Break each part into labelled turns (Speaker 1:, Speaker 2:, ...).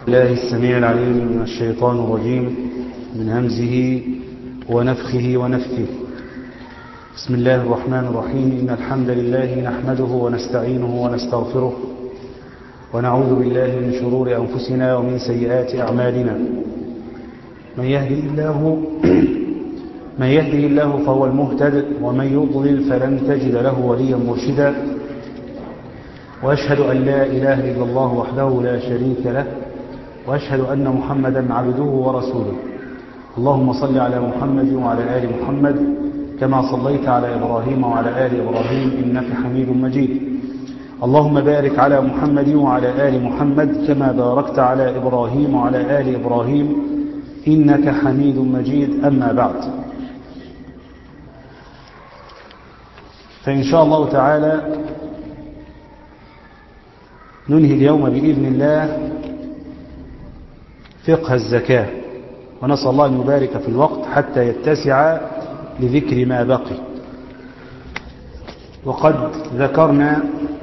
Speaker 1: الله السميع العليم من الشيطان الرجيم من همزه ونفخه ونفثه. بسم الله الرحمن الرحيم. إن الحمد لله نحمده ونستعينه ونستغفره ونعوذ بالله من شرور أنفسنا ومن سيئات أعمالنا. من يهده الله فهو المهتد ومن يضلل فلن تجد له وليا مرشدا. وأشهد أن لا إله إلا الله وحده لا شريك له وأشهد أن محمدا عبده ورسوله. اللهم صل على محمد وعلى آل محمد كما صليت على إبراهيم وعلى آل إبراهيم إنك حميد مجيد. اللهم بارك على محمد وعلى آل محمد كما باركت على إبراهيم وعلى آل إبراهيم إنك حميد مجيد. أما بعد، فإن شاء الله تعالى ننهي اليوم بإذن الله فقه الزكاة، ونسأل الله أن يبارك في الوقت حتى يتسع لذكر ما بقي. وقد ذكرنا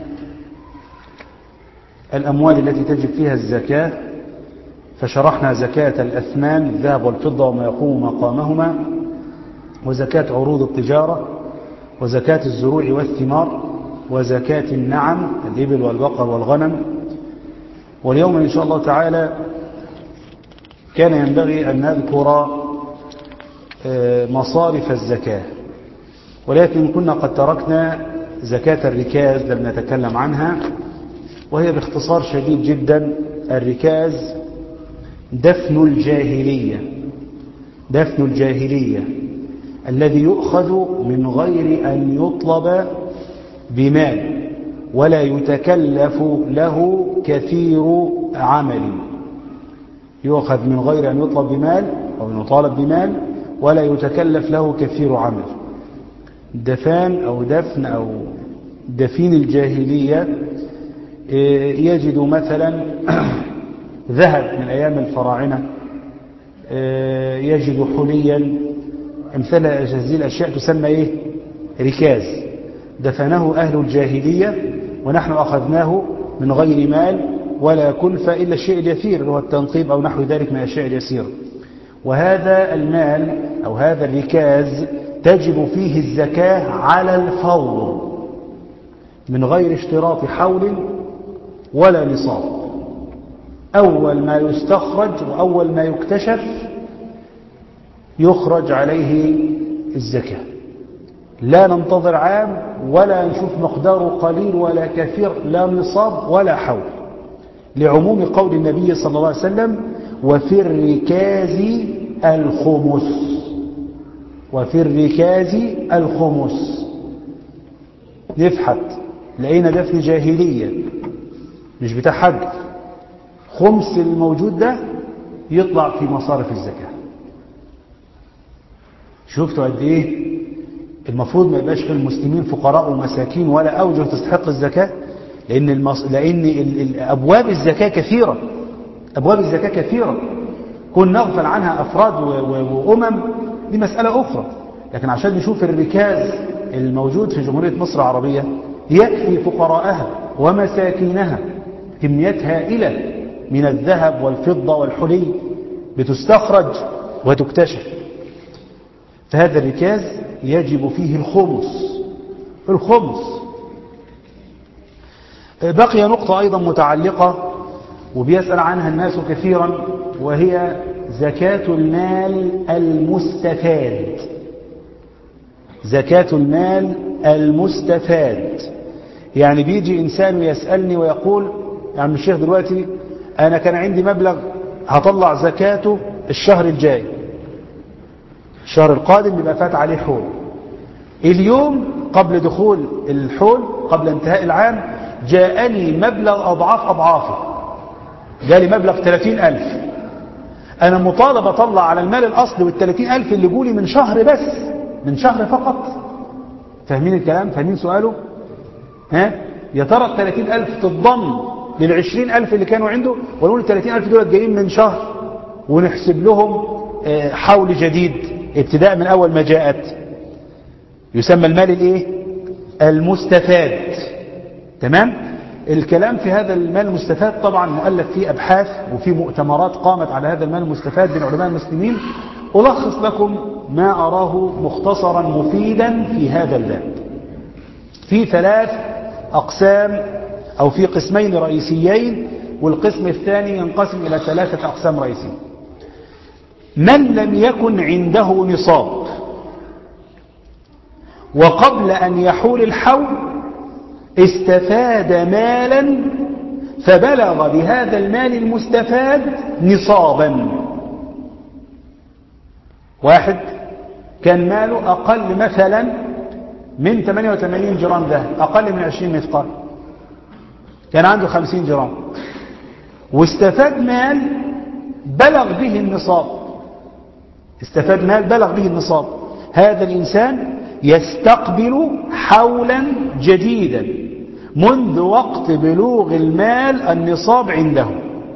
Speaker 1: الأموال التي تجب فيها الزكاة، فشرحنا زكاة الأثمان الذهب والفضة وما يقوم مقامهما، وزكاة عروض التجارة، وزكاة الزروع والثمار، وزكاة النعم الإبل والبقر والغنم. واليوم إن شاء الله تعالى كان ينبغي أن نذكر مصارف الزكاة، ولكن كنا قد تركنا زكاة الركاز لم نتكلم عنها، وهي باختصار شديد جدا الركاز دفن الجاهلية الذي يؤخذ من غير أن يطلب بمال ولا يتكلف له كثير عمل. يؤخذ من غير أن يطلب بمال أو يطالب بمال ولا يتكلف له كثير عمل. دفان أو دفن أو دفين الجاهلية يجد مثلا ذهب من أيام الفراعنة، يجد حليا، امثال هذه الأشياء تسمى ركاز. دفنه أهل الجاهلية ونحن أخذناه من غير مال ولا كلفة إلا الشيء اليسير اللي هو التنقيب أو نحو ذلك من الأشياء اليسيرة. وهذا المال أو هذا الركاز تجب فيه الزكاة على الفور من غير اشتراط حول ولا نصاب. أول ما يستخرج وأول ما يكتشف يخرج عليه الزكاة، لا ننتظر عام ولا نشوف مقداره قليل ولا كثير، لا نصاب ولا حول، لعموم قول النبي صلى الله عليه وسلم وفي الركاز الخمس. نفحت لقينا دفن جاهلية مش بتاع حد، خمس الموجود ده يطلع في مصارف الزكاة. شفتوا قد ايه المفروض ما يبقاش في المسلمين فقراء ومساكين ولا أوجه تستحق الزكاة، لأن أبواب الزكاة كثيرة، أبواب الزكاة كثيرة، كن نغفل عنها أفراد وأمم دي مسألة أخرى. لكن عشان نشوف الركاز الموجود في جمهورية مصر العربية يكفي فقراءها ومساكينها كميات هائلة من الذهب والفضة والحلي بتستخرج وتكتشف. فهذا الركاز يجب فيه الخمس. بقي نقطة أيضا متعلقة وبيسأل عنها الناس كثيرا، وهي زكاة المال المستفاد. زكاة المال المستفاد يعني بيجي إنسان يسألني ويقول يا عم الشيخ دلوقتي أنا كان عندي مبلغ هطلع زكاته الشهر الجاي، الشهر القادم بيبقى فات عليه حول، اليوم قبل دخول الحول قبل انتهاء العام جاءني مبلغ أضعافه، جالي مبلغ 30,000. أنا مطالب أطلع على المال الأصلي وال30,000 اللي جولي من شهر بس، من شهر فقط. فاهمين الكلام؟ فاهمين سؤاله؟ يا ترى ال30,000 تتضم لل20,000 اللي كانوا عنده، ونقول ال30,000 دول جايين من شهر ونحسب لهم حول جديد ابتداء من أول ما جاءت؟ يسمى المال المستفاد. تمام؟ الكلام في هذا المال المستفاد طبعا مؤلف فيه أبحاث وفي مؤتمرات قامت على هذا المال المستفاد بين علماء المسلمين. ألخص لكم ما أراه مختصرا مفيدا في هذا الباب. في 3 أقسام أو في قسمين رئيسيين، والقسم الثاني ينقسم إلى 3 أقسام رئيسية. من لم يكن عنده نصاب وقبل أن يحول الحول استفاد مالا فبلغ بهذا المال المستفاد نصابا. واحد كان ماله أقل مثلا من 88 جرام ذهب، أقل من 20 مثقال، كان عنده 50 جرام واستفاد مال بلغ به النصاب، استفاد مال بلغ به النصاب. هذا الإنسان يستقبل حولا جديدا منذ وقت بلوغ المال النصاب عنده.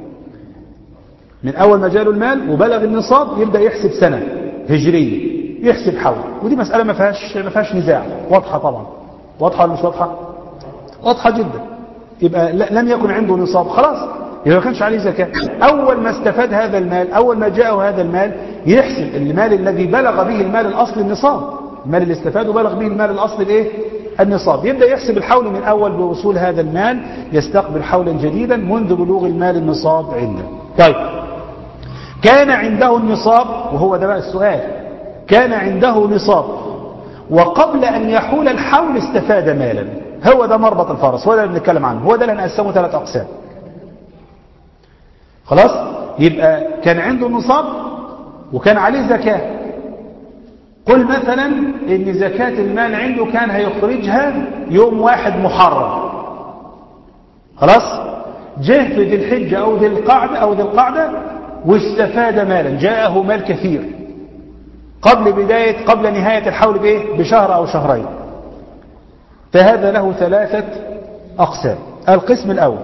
Speaker 1: من أول ما جاله المال وبلغ النصاب يبدأ يحسب سنة هجرية، يحسب حول. ودي مسألة ما فيهاش نزاع، واضحة طبعا. واضحة ولا مش واضحة؟ واضحة جدا. يبقى لم يكن عنده نصاب خلاص، يبقى ما كانش عليه زكاة. أول ما استفاد هذا المال، أول ما جاءه هذا المال، يحسب المال الذي بلغ به المال الأصل النصاب. المال اللي استفاده بلغ به المال الأصل الايه؟ النصاب. يبدأ يحسب الحول من أول بوصول هذا المال، يستقبل حولا جديدا منذ بلوغ المال النصاب عنده. طيب، كان عنده النصاب، وهو ده بقى السؤال، كان عنده نصاب وقبل أن يحول الحول استفاد مالا. هو ده مربط الفرس، هو ده اللي بنتكلم عنه، هو ده اللي هنقسمه 3 أقسام. خلاص؟ يبقى كان عنده نصاب وكان عليه زكاة. قل مثلا ان زكاة المال عنده كان هيخرجها يوم 1 محرم. خلاص؟ جه في ذي الحجة أو ذي القعدة واستفاد مالا، جاءه مال كثير قبل نهاية الحول بشهر أو شهرين. فهذا له 3 أقسام. القسم الأول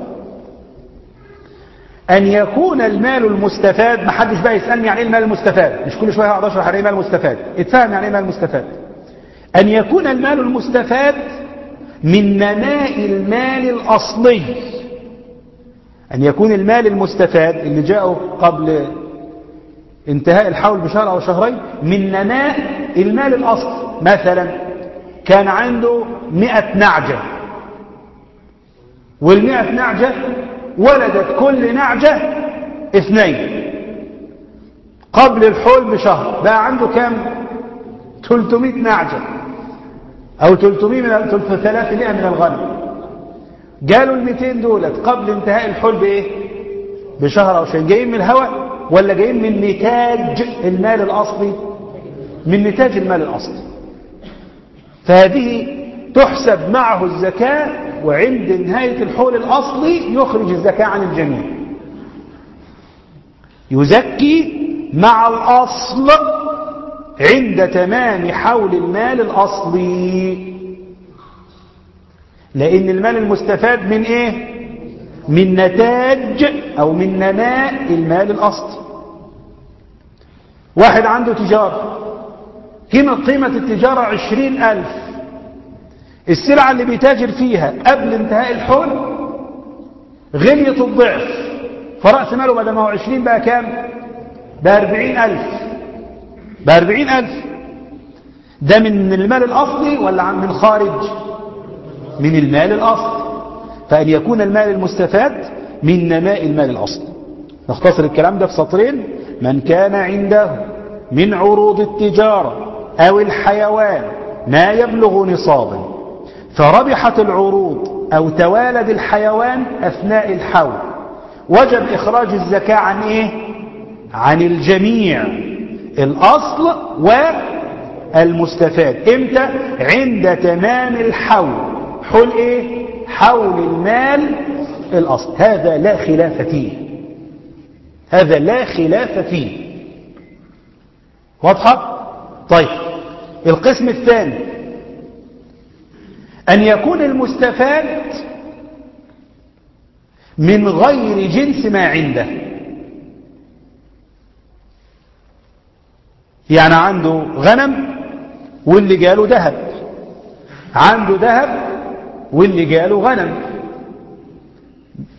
Speaker 1: أن يكون المال المستفاد، ما حدش بقى يسألني يعني إيه المال المستفاد، مش كل شوية هقعد أشرح يعني إيه المال المستفاد، اتفهم يعني إيه المال المستفاد. أن يكون المال المستفاد من نماء المال الأصلي. أن يكون المال المستفاد اللي جاءه قبل انتهاء الحول بشهر أو شهرين من نماء المال الأصلي. مثلا كان عنده 100 نعجة، وال100 نعجة ولدت كل نعجة 2 قبل الحول بشهر، بقى عنده كام؟ 300 نعجة أو 300 من الغنم. جالوا 200 دولت قبل انتهاء الحول بشهر أو شهرين. جايين من الهواء ولا جايين من نتاج المال الأصلي؟ من نتاج المال الأصلي. فهذه تحسب معه الزكاة، وعند نهاية الحول الأصلي يخرج الزكاة عن الجميع. يزكي مع الأصل عند تمام حول المال الأصلي. لأن المال المستفاد من إيه؟ من نتاج أو من نماء المال الأصلي. واحد عنده تجارة، قيمة التجارة 20,000. السلعة اللي بيتاجر فيها قبل انتهاء الحول غليت الضعف، فرأس ماله بدل ما هو 20 بقى كام؟ بقى 40,000. بقى 40,000. ده من المال الأصلي ولا من خارج؟ من المال الأصلي. فأن يكون المال المستفاد من نماء المال الأصلي. نختصر الكلام ده في سطرين. من كان عنده من عروض التجارة أو الحيوان ما يبلغ نصابا، فربحت العروض أو توالد الحيوان أثناء الحول، وجب إخراج الزكاة عن إيه؟ عن الجميع، الأصل والمستفاد. إمتى؟ عند تمام الحول. حول إيه؟ حول المال الأصل. هذا لا خلاف فيه، هذا لا خلاف فيه. واضحة؟ طيب، القسم الثاني أن يكون المستفاد من غير جنس ما عنده. يعني عنده غنم واللي جاله ذهب، عنده ذهب واللي جاله غنم.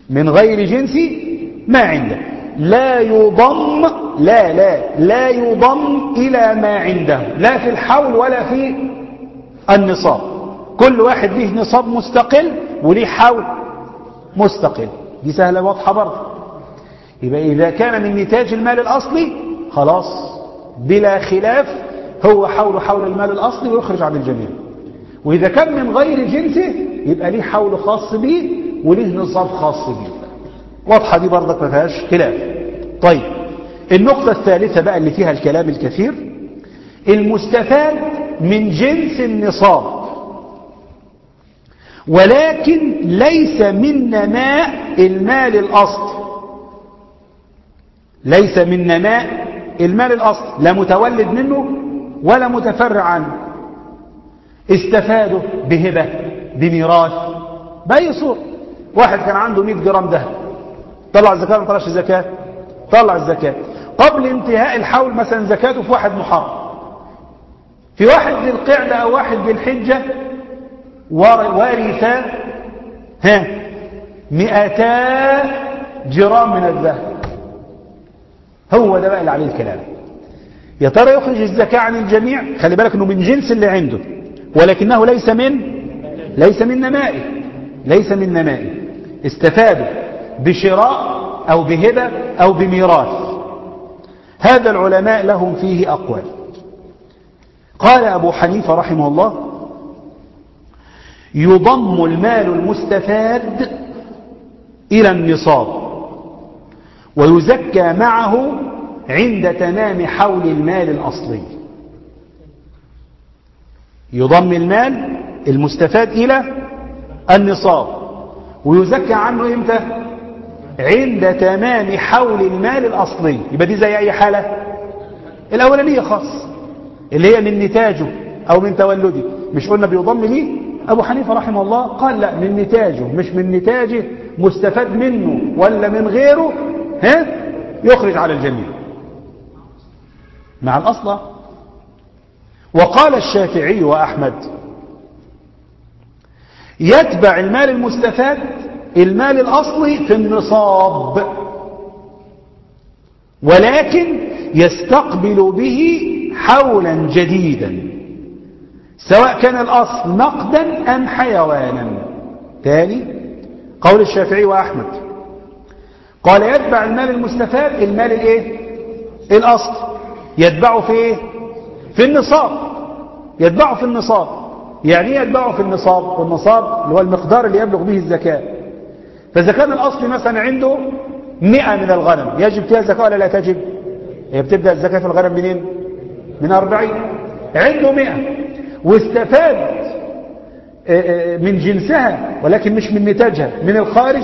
Speaker 1: من غير جنس ما عنده، لا يضم لا يضم إلى ما عنده، لا في الحول ولا في النصاب. كل واحد له نصاب مستقل وليه حول مستقل. دي سهلة واضحة برضه. يبقى إذا كان من نتاج المال الأصلي خلاص بلا خلاف هو حول المال الأصلي ويخرج عن الجميع. وإذا كان من غير جنسه يبقى ليه حول خاص به وليه نصاب خاص به. واضحة دي برضك ما فيهاش خلاف. طيب النقطة الثالثة بقى اللي فيها الكلام الكثير، المستفاد من جنس النصاب ولكن ليس من نماء المال الأصل، ليس من نماء المال الأصل، لا متولد منه ولا متفرع عنه. استفادوا بهبة بميراث بأي صورة. واحد كان عنده 100 جرام ذهب، طلع الزكاة ما طلعش الزكاة؟ طلع الزكاة قبل انتهاء الحول، مثلا زكاته في 1 محرم، في 1 ذي القعدة أو 1 ذي الحجة ورث 200 جرام من الذهب. هو ده بقى اللي عليه الكلام. يا ترى يخرج الزكاة عن الجميع؟ خلي بالك انه من جنس اللي عنده ولكنه ليس من نمائه، ليس من نمائه. استفادوا بشراء أو بهبة أو بميراث. هذا العلماء لهم فيه أقوال. قال أبو حنيفة رحمه الله: يضم المال المستفاد إلى النصاب ويزكى معه عند تمام حول المال الأصلي. يضم المال المستفاد إلى النصاب ويزكى عنه إمتى؟ عند تمام حول المال الأصلي. يبقى دي زي أي حالة؟ الأولانية خاص اللي هي من نتاجه أو من تولده. مش قلنا بيضم ليه؟ أبو حنيفة رحمه الله قال لا، من نتاجه، مش من نتاجه مستفاد منه ولا من غيره يخرج على الجميع مع الأصل. وقال الشافعي وأحمد: يتبع المال المستفاد المال الأصلي في النصاب ولكن يستقبل به حولا جديدا سواء كان الأصل نقدا أم حيوانا. ثاني قول الشافعي وأحمد، قال يتبع المال المستفاد المال الايه؟ الأصل. يتبعه في ايه؟ في النصاب. يتبعه في النصاب. يعني ايه يتبعه في النصاب؟ والنصاب اللي هو المقدار اللي يبلغ به الزكاة. فإذا كان الأصل مثلا عنده 100 من الغنم يجب فيها الزكاة ولا لا تجب؟ هي بتبدأ الزكاة في الغنم منين؟ من 40. عنده 100 واستفاد من جنسها ولكن مش من نتاجها من الخارج،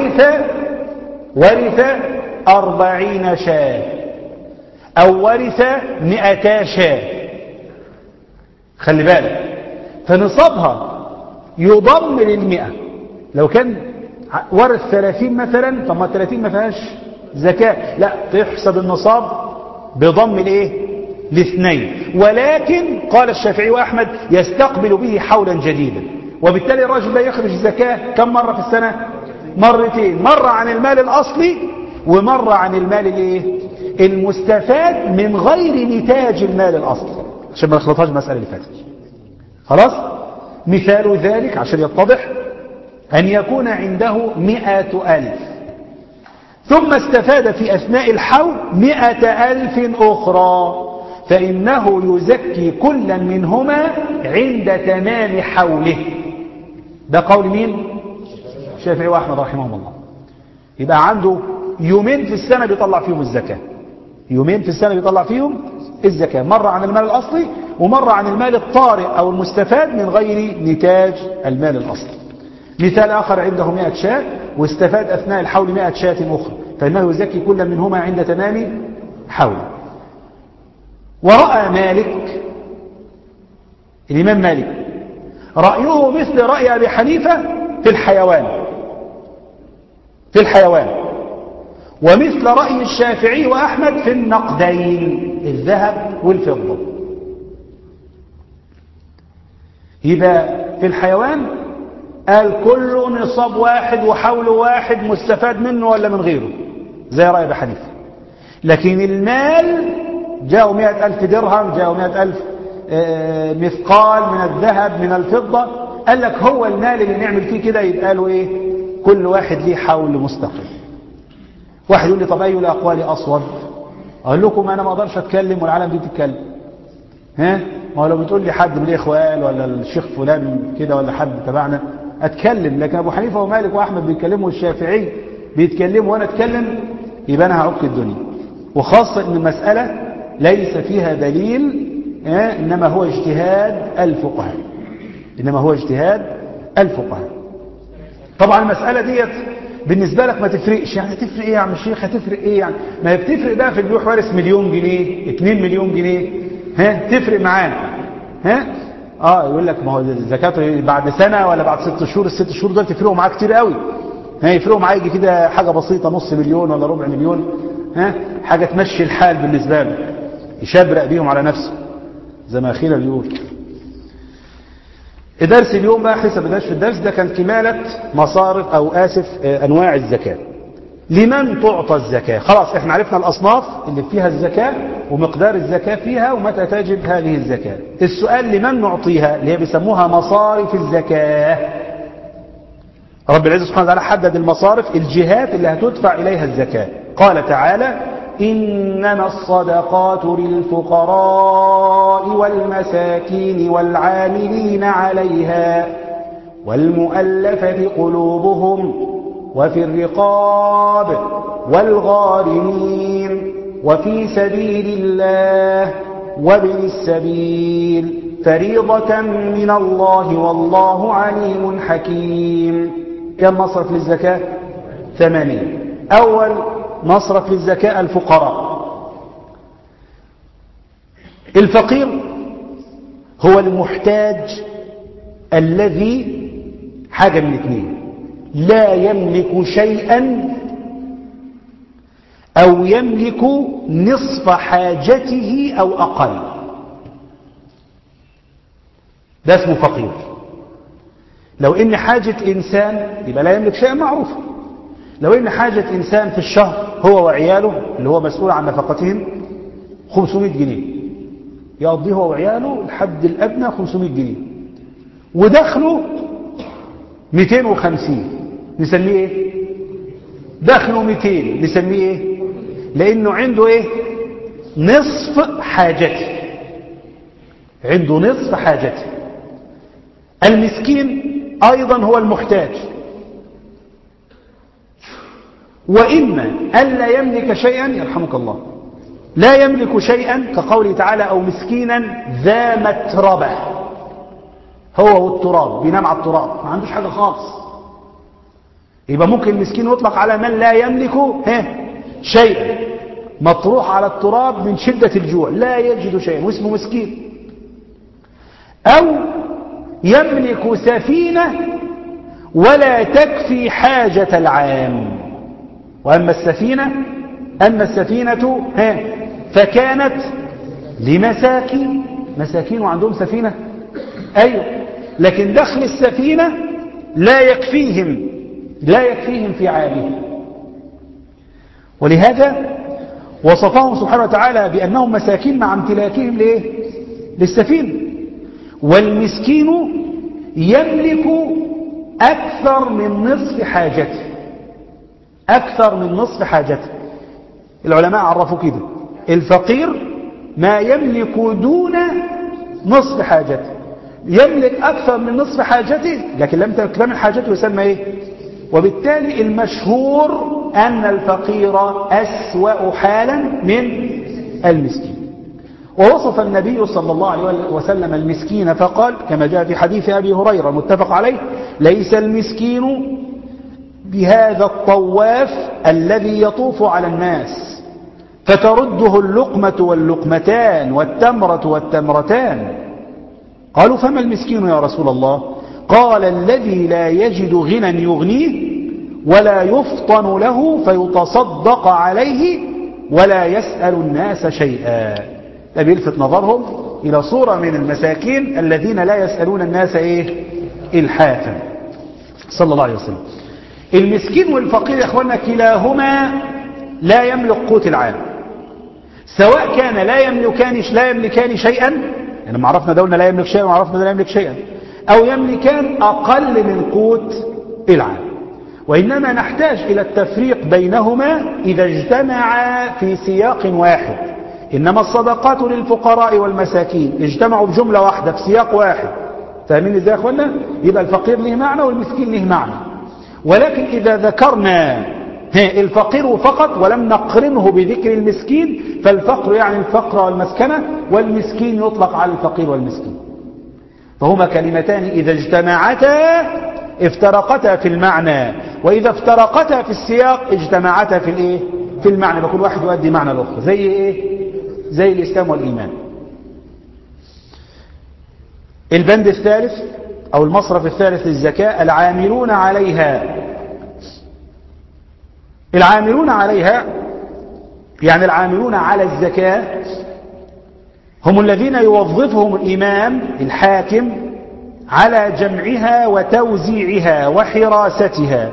Speaker 1: ورث 40 شاة أو ورث 200 شاة. خلي بالك، فنصابها يضم لل100. لو كان ورث 30 مثلا، طب ما 30 ما فيهاش زكاة، لا تحسب النصاب بضم الايه؟ الاثنين. ولكن قال الشافعي وأحمد يستقبل به حولا جديدا. وبالتالي الراجل ده يخرج الزكاة كم مرة في السنة؟ مرتين، مرة عن المال الأصلي ومرة عن المال الايه؟ المستفاد من غير نتاج المال الأصلي، عشان ما نخلطهاش المسألة اللي فاتت. خلاص؟ مثال ذلك عشان يتضح أن يكون عنده 100,000 ثم استفاد في أثناء الحول 100,000 أخرى، فإنه يزكي كلا منهما عند تمام حوله. ده قول مين؟ الشافعي وأحمد رحمهم الله. يبقى عنده يومين في السنة بيطلع فيهم الزكاة، يومين في السنة بيطلع فيهم الزكاة، مرة عن المال الأصلي ومرة عن المال الطارئ أو المستفاد من غير نتاج المال الأصلي. مثال آخر، عنده 100 شاة واستفاد أثناء الحول 100 شاة أخرى، فإنه يزكي كل منهما عند تمام حول. ورأى مالك، الإمام مالك رأيه مثل رأي أبي حنيفة في الحيوان، ومثل رأي الشافعي وأحمد في النقدين الذهب والفضة. يبقى في الحيوان قال كله نصاب واحد وحول واحد مستفاد منه ولا من غيره زي رأي أبي حنيفة. لكن المال جاءوا 100,000 درهم، جاءوا 100,000 مثقال من الذهب من الفضة، قال لك هو المال اللي نعمل فيه كده يبقى له ايه؟ كل واحد ليه حول مستقل. واحد يقول لي طب أي الأقوال أصوب؟ أقول لكم أنا ما أقدرش أتكلم والعالم دي تتكلم. ها؟ ما لو بتقول لي حد من الإخوان ولا الشيخ فلان كده ولا حد تبعنا أتكلم، لكن أبو حنيفة ومالك وأحمد بيتكلموا والشافعي بيتكلموا وأنا أتكلم، يبقى أنا هعك الدنيا. وخاصة إن المسألة ليس فيها دليل، إنما هو اجتهاد الفقهاء، إنما هو اجتهاد الفقهاء. طبعا المسألة ديت بالنسبة لك ما تفرقش، يعني تفرق ايه يا عم الشيخ؟ هتفرق ايه يعني؟ ما هي بتفرق بقى في اللي بيروح وارث مليون جنيه 2 مليون جنيه، تفرق معانا. يقول لك ما هو الزكاة بعد سنة ولا بعد 6 شهور، ال6 شهور دول تفرقوا معاه كتير قوي. يفرقوا معاه يجي كده حاجة بسيطة نص مليون ولا ربع مليون، حاجة تمشي الحال بالنسبة له، يشبرق بيهم على نفسه زي ما أخينا بيقول. درس اليوم بقى حسب الدرس، في الدرس ده كان كمالة مصارف أنواع الزكاة. لمن تعطى الزكاة؟ خلاص احنا عرفنا الأصناف اللي فيها الزكاة ومقدار الزكاة فيها ومتى تجب هذه الزكاة. السؤال لمن نعطيها، اللي هي بيسموها مصارف الزكاة. رب العزة سبحانه وتعالى حدد المصارف، الجهات اللي هتدفع إليها الزكاة. قال تعالى إنما الصدقات للفقراء والمساكين والعاملين عليها والمؤلفة قلوبهم وفي الرقاب والغارمين وفي سبيل الله وابن السبيل فريضة من الله والله عليم حكيم. كم مصرف للزكاة؟ 8. أول مصرف للزكاة الفقراء. الفقير هو المحتاج الذي حاجة من اثنين: لا يملك شيئا أو يملك نصف حاجته أو أقل، ده اسمه فقير. لو إن حاجة إنسان يبقى لا يملك شيئا معروف. لو إن حاجة إنسان في الشهر هو وعياله اللي هو مسؤول عن نفقتهم 500 جنيه يقضيه هو وعياله الحد الأدنى 500 جنيه، ودخله 250 نسميه ايه؟ دخله 200 نسميه ايه؟ لأنه عنده ايه؟ نصف حاجته، عنده نصف حاجته. المسكين أيضا هو المحتاج، وإما ألا يملك شيئا، يرحمك الله، لا يملك شيئا كقوله تعالى أو مسكينا ذا متربة، هو والتراب بينام على التراب ما عندوش حاجة خالص، يبقى ممكن المسكين يطلق على من لا يملك شيئا، مطروح على التراب من شدة الجوع لا يجد شيئا واسمه مسكين. أو يملك سفينة ولا تكفي حاجة العام. وأما السفينة فكانت لمساكين، مساكين وعندهم سفينة، أيوة، لكن دخل السفينة لا يكفيهم في عامهم. ولهذا وصفهم سبحانه وتعالى بأنهم مساكين مع امتلاكهم للسفينة. والمسكين يملك أكثر من نصف حاجته، أكثر من نصف حاجته. العلماء عرفوا كده: الفقير ما يملك دون نصف حاجته، يملك أكثر من نصف حاجته لكن لم تكتمل حاجته يسمى إيه؟ وبالتالي المشهور أن الفقير أسوأ حالا من المسكين. ووصف النبي صلى الله عليه وسلم المسكين فقال كما جاء في حديث أبي هريرة متفق عليه: ليس المسكين بهذا الطواف الذي يطوف على الناس فترده اللقمة واللقمتان والتمرة والتمرتان. قالوا فما المسكين يا رسول الله؟ قال الذي لا يجد غنى يغنيه ولا يفطن له فيتصدق عليه ولا يسأل الناس شيئا. ده بيلفت نظرهم إلى صورة من المساكين الذين لا يسألون الناس إلحافا. صلى الله عليه وسلم. المسكين والفقير يا اخوانا كلاهما لا يملك قوت العام، سواء كان لا يملكان شيئا، يعني ما عرفنا دولنا لا يملك شيئا وعرفنا ده لا يملك شيئا، أو يملكان أقل من قوت العام. وإنما نحتاج إلى التفريق بينهما إذا اجتمعا في سياق واحد. إنما الصدقات للفقراء والمساكين اجتمعوا بجملة واحدة في سياق واحد، فاهمين ازاي يا اخوانا؟ يبقى الفقير له معنى والمسكين له معنى. ولكن إذا ذكرنا الفقير فقط ولم نقرنه بذكر المسكين، فالفقر يعني الفقر والمسكنة، والمسكين يطلق على الفقير والمسكين. فهما كلمتان إذا اجتمعتا افترقتا في المعنى، وإذا افترقتا في السياق اجتمعتا في الايه؟ في المعنى، بكل واحد يؤدي معنى الأخرى. زي ايه؟ زي الإسلام والإيمان. البند الثالث أو المصرف الثالث للزكاة العاملون عليها. العاملون عليها يعني العاملون على الزكاة هم الذين يوظفهم الإمام الحاكم على جمعها وتوزيعها وحراستها،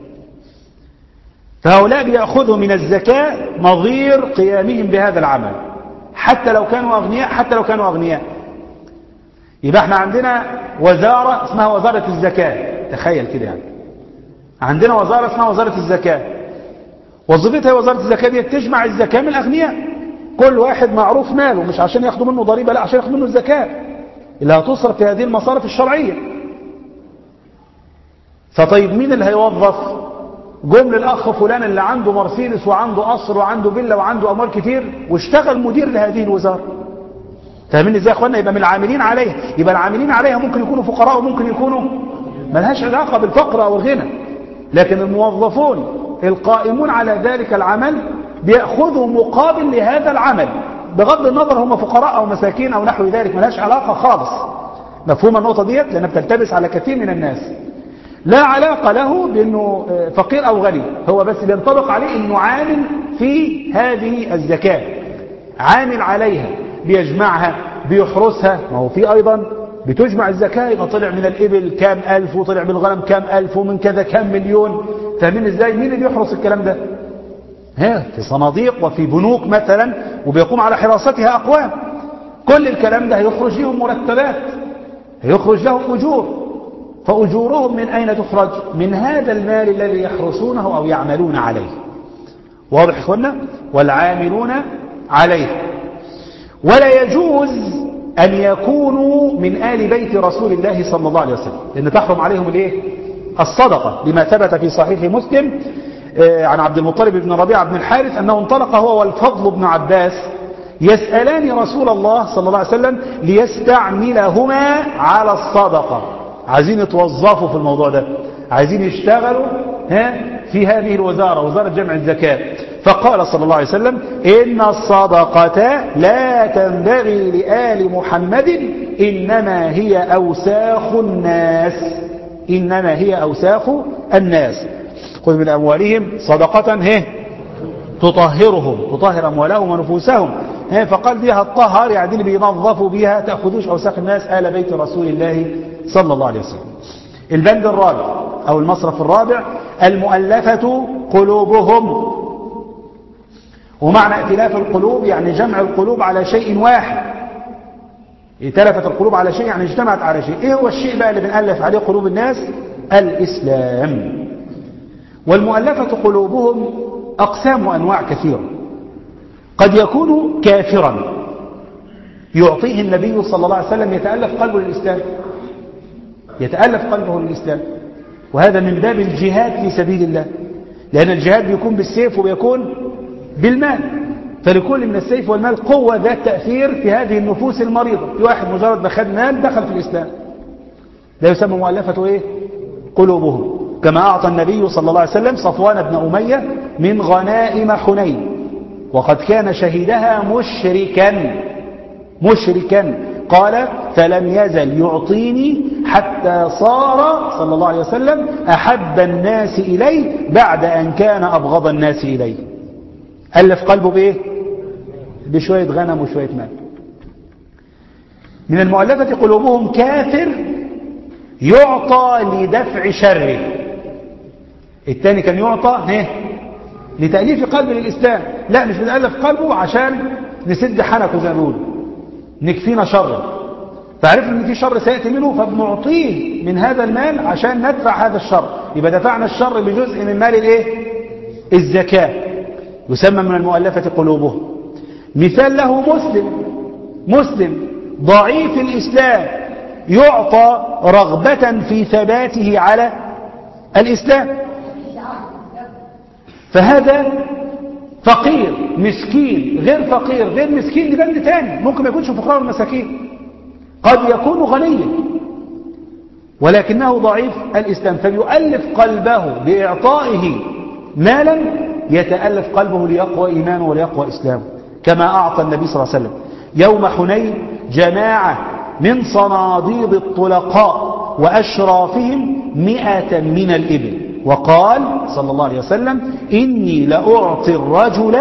Speaker 1: فهؤلاء بيأخذوا من الزكاة نظير قيامهم بهذا العمل حتى لو كانوا أغنياء. يبقى احنا عندنا وزارة اسمها وزارة الزكاة، تخيل كده، يعني عندنا وزارة اسمها وزارة الزكاة، وظيفتها وزارة الزكاة دي تجمع الزكاة من الأغنياء، كل واحد معروف ماله، مش عشان ياخدوا منه ضريبة، لا عشان ياخدوا منه الزكاة اللي هتصرف في هذه المصارف الشرعية. فطيب مين اللي هيوظف؟ جم للأخ فلان اللي عنده مرسيدس وعنده قصر وعنده فيلا وعنده أموال كتير واشتغل مدير لهذه الوزارة. فاهمين ازاي يا اخوانا؟ يبقى من العاملين عليها. يبقى العاملين عليها ممكن يكونوا فقراء وممكن يكونوا ملهاش علاقة بالفقر أو الغنى، لكن الموظفون القائمون على ذلك العمل بيأخذوا مقابل لهذا العمل، بغض النظر هم فقراء أو مساكين أو نحو ذلك، ملهاش علاقة خالص. مفهوم النقطة ديت؟ لأنها بتلتبس على كثير من الناس. لا علاقة له بأنه فقير أو غني، هو بس بينطبق عليه أنه عامل في هذه الزكاة، عامل عليها، بيجمعها بيحرسها. ما هو في أيضا بتجمع الزكاة، يبقى طلع من الإبل كام ألف وطلع من الغنم كام ألف ومن كذا كام مليون. فاهمين ازاي؟ مين اللي يحرس الكلام ده؟ في صناديق وفي بنوك مثلا، وبيقوم على حراستها أقوام. كل الكلام ده هيخرج لهم مرتبات، هيخرج لهم أجور، فأجورهم من أين تخرج؟ من هذا المال الذي يحرسونه أو يعملون عليه. واضح يا اخوانا؟ والعاملون عليه. ولا يجوز أن يكونوا من آل بيت رسول الله صلى الله عليه وسلم، لأن تحرم عليهم الايه؟ الصدقة، لما ثبت في صحيح مسلم عن عبد المطلب بن ربيعة بن الحارث أنه انطلق هو والفضل بن عباس يسألان رسول الله صلى الله عليه وسلم ليستعملهما على الصدقة. عايزين يتوظفوا في الموضوع ده، عايزين يشتغلوا في هذه الوزارة، وزارة جمع الزكاة. فقال صلى الله عليه وسلم: إن الصدقة لا تنبغي لآل محمد، إنما هي أوساخ الناس، إنما هي أوساخ الناس. خذ من أموالهم صدقة تطهرهم، تطهر أموالهم ونفوسهم. فقال بها الطهر، يعني اللي بينظفوا بها، تأخذوش أوساخ الناس آل بيت رسول الله صلى الله عليه وسلم. البند الرابع أو المصرف الرابع المؤلفة قلوبهم. ومعنى ائتلاف القلوب يعني جمع القلوب على شيء واحد. ائتلفت القلوب على شيء يعني اجتمعت على شيء. ايه هو الشيء بقى اللي بنألف عليه قلوب الناس؟ الإسلام. والمؤلفة قلوبهم أقسام وأنواع كثيرة. قد يكون كافرا يعطيه النبي صلى الله عليه وسلم يتألف قلبه للإسلام، يتألف قلبه للإسلام، وهذا من باب الجهاد في سبيل الله، لأن الجهاد بيكون بالسيف وبيكون بالمال، فلكل من السيف والمال قوة ذات تأثير في هذه النفوس المريضة. في واحد مجرد بخد مال دخل في الإسلام، لا يسمى مؤلفة إيه؟ قلوبهم. كما أعطى النبي صلى الله عليه وسلم صفوان بن أمية من غنائم حنين، وقد كان شهيدها مشركا قال: فلم يزل يعطيني حتى صار صلى الله عليه وسلم أحب الناس إليه بعد أن كان أبغض الناس إليه. ألف قلبه بإيه؟ بشوية غنم وشوية مال. من المؤلفة قلوبهم كافر يعطى لدفع شره. الثاني كان يعطى لتأليف قلب للإسلام، لا مش بنألف قلبه عشان نسد حنكه زي ما بيقولوا، نكفينا شره، فعرفنا ان في شر سيأتي منه فبنعطيه من هذا المال عشان ندفع هذا الشر. يبقى دفعنا الشر بجزء من مال الزكاة، يسمى من المؤلفة قلوبهم. مثال له مسلم ضعيف الإسلام يعطى رغبة في ثباته على الإسلام، فهذا فقير مسكين غير فقير غير مسكين، دي بند تاني، ممكن ما يكونش فقراء والمساكين، قد يكون غنيا ولكنه ضعيف الإسلام، فيؤلف قلبه بإعطائه مالا يتألف قلبه ليقوى إيمانه وليقوى إسلامه، كما أعطى النبي صلى الله عليه وسلم يوم حنين جماعة من صناديد الطلقاء وأشرافهم 100 من الإبل، وقال صلى الله عليه وسلم إني لأعطي الرجل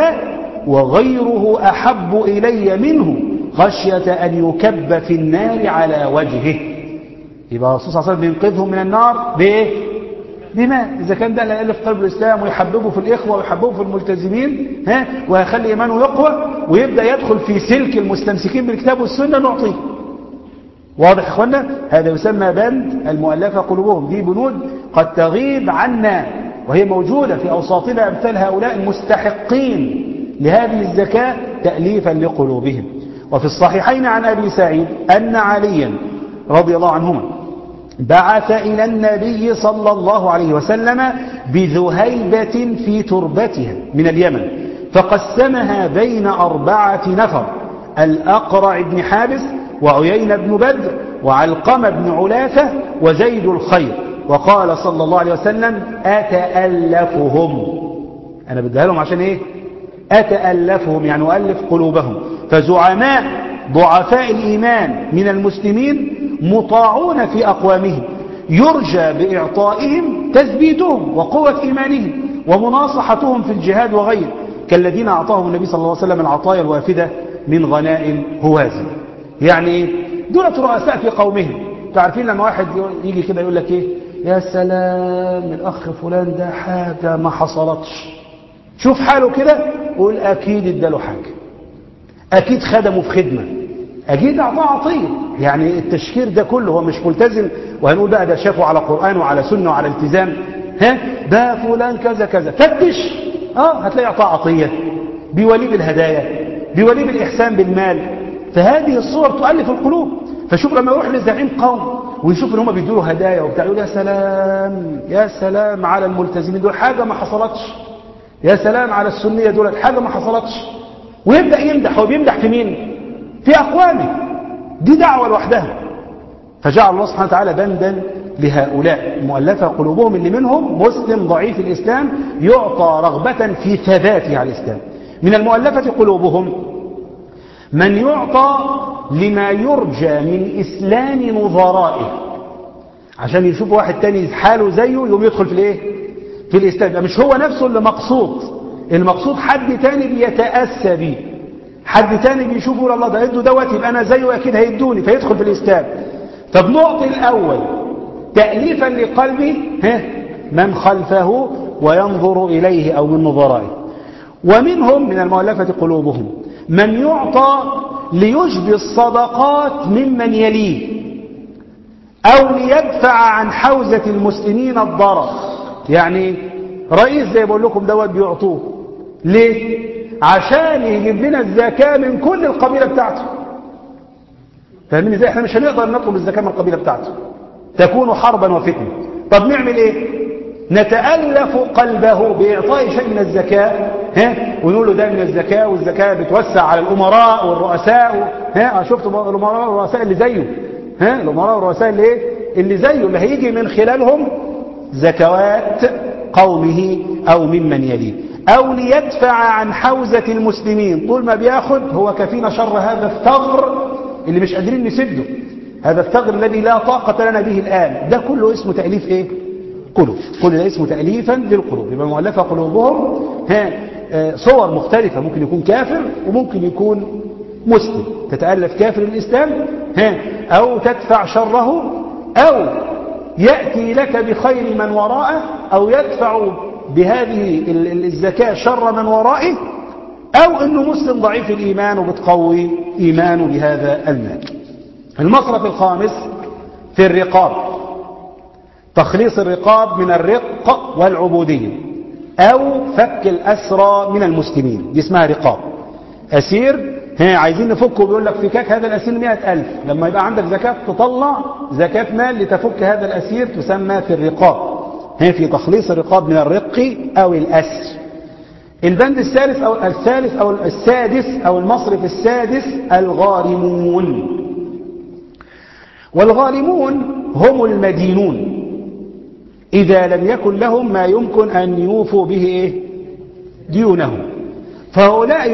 Speaker 1: وغيره أحب إلي منه خشية أن يكب في النار على وجهه. يبقى الرسول صلى الله عليه وسلم بينقذهم من النار بما إذا كان ده لا يألف قلب الإسلام ويحببه في الإخوة ويحببه في الملتزمين ويخلي إيمانه يقوى ويبدأ يدخل في سلك المستمسكين بالكتاب والسنة نعطيه. واضح يا إخوانا؟ هذا يسمى بند المؤلفة قلوبهم. دي بنود قد تغيب عنا وهي موجودة في أوساطنا أمثال هؤلاء المستحقين لهذه الزكاة تأليفا لقلوبهم. وفي الصحيحين عن أبي سعيد أن عليا رضي الله عنهما بعث إلى النبي صلى الله عليه وسلم بذهيبة في تربتها من اليمن فقسمها بين 4 نفر: الأقرع بن حابس وعيين بن بدر وعلقمة بن علاثة وزيد الخير، وقال صلى الله عليه وسلم أتألفهم. أنا بديها لهم عشان أتألفهم يعني أؤلف قلوبهم. فزعماء ضعفاء الإيمان من المسلمين مطاعون في أقوامهم يرجى بإعطائهم تثبيتهم وقوة إيمانهم ومناصحتهم في الجهاد وغيره، كالذين أعطاهم النبي صلى الله عليه وسلم العطايا الوافدة من غنائم هوازن. يعني دولة رؤساء في قومهم. تعرفين لما واحد يجي كده يقول لك يا سلام الأخ فلان ده حاجة ما حصلتش، شوف حاله كده قول أكيد اداله حاجة، أكيد خدمه في خدمة، أكيد أعطاه عطية. يعني التشكير ده كله هو مش ملتزم وهنقول بقى ده شافه على قرآن وعلى سنة وعلى التزام، ده فلان كذا كذا، فتش هتلاقي أعطاه عطية، بيوليه بالهدايا، بيوليه بالإحسان بالمال. فهذه الصور تؤلف القلوب. فشوف لما يروح لزعيم قوم ويشوف ان هم بيدوا له هدايا وبتاع يقول يا سلام يا سلام على الملتزمين دول حاجة ما حصلتش، يا سلام على السنية دول حاجة ما حصلتش، ويبدأ يمدح. هو بيمدح في مين؟ في أقوامه. دي دعوة لوحدها. فجعل الله سبحانه وتعالى بندا لهؤلاء المؤلفة قلوبهم اللي منهم مسلم ضعيف الإسلام يعطى رغبة في ثباته على الإسلام. من المؤلفة قلوبهم من يعطى لما يرجى من إسلام نظرائه، عشان يشوف واحد تاني حاله زيه يقوم يدخل في الإسلام. مش هو نفسه اللي مقصود، المقصود حد تاني بيتأسى بيه، حد تاني بيشوفه يقول الله ده يدوا دوت يبقى أنا زيه أكيد هيدوني فيدخل في الإسلام. فبنعطي الأول تأليفا لقلبه من خلفه وينظر إليه أو من نظرائه. ومنهم من المؤلفة قلوبهم من يعطى ليجبي الصدقات ممن يليه أو ليدفع عن حوزة المسلمين الضرر. يعني رئيس زي بقول لكم دوت بيعطوه ليه؟ عشان يجيب لنا الزكاة من كل القبيلة بتاعته. فاهمين ازاي؟ احنا مش هنقدر نطلب الزكاة من القبيلة بتاعته، تكون حربا وفتنة. طب نعمل ايه؟ نتألف قلبه بإعطاء شيء من الزكاة ونقول له ده من الزكاة، والزكاة بتوسع على الأمراء والرؤساء. شفت الأمراء والرؤساء اللي زيه، الأمراء والرؤساء اللي زيه اللي هيجي من خلالهم زكوات قومه أو ممن يليه، أو ليدفع عن حوزة المسلمين. طول ما بياخد هو كفينا شر هذا الثغر اللي مش قادرين نسده، هذا الثغر الذي لا طاقة لنا به الآن. ده كله اسمه تأليف قلوب، كل ده اسمه تأليفا للقلوب. يبقى مؤلفة قلوبهم صور مختلفة، ممكن يكون كافر وممكن يكون مسلم، تتألف كافر الإسلام أو تدفع شره أو يأتي لك بخير من وراءه أو يدفع بهذه الزكاة شر من ورائه، أو أنه مسلم ضعيف الإيمان وبتقوي إيمانه بهذا المال. المصرف الخامس في الرقاب، تخليص الرقاب من الرق والعبودية أو فك الأسرى من المسلمين، دي اسمها رقاب. أسير عايزين نفكه، بيقول لك فكاك هذا الأسير 100,000، لما يبقى عندك زكاة تطلع زكاة مال لتفك هذا الأسير، تسمى في الرقاب، في تخليص الرقاب من الرق أو الأسر. البند الثالث أو السادس أو المصرف السادس الغارمون. والغارمون هم المدينون إذا لم يكن لهم ما يمكن أن يوفوا به ديونهم، فهؤلاء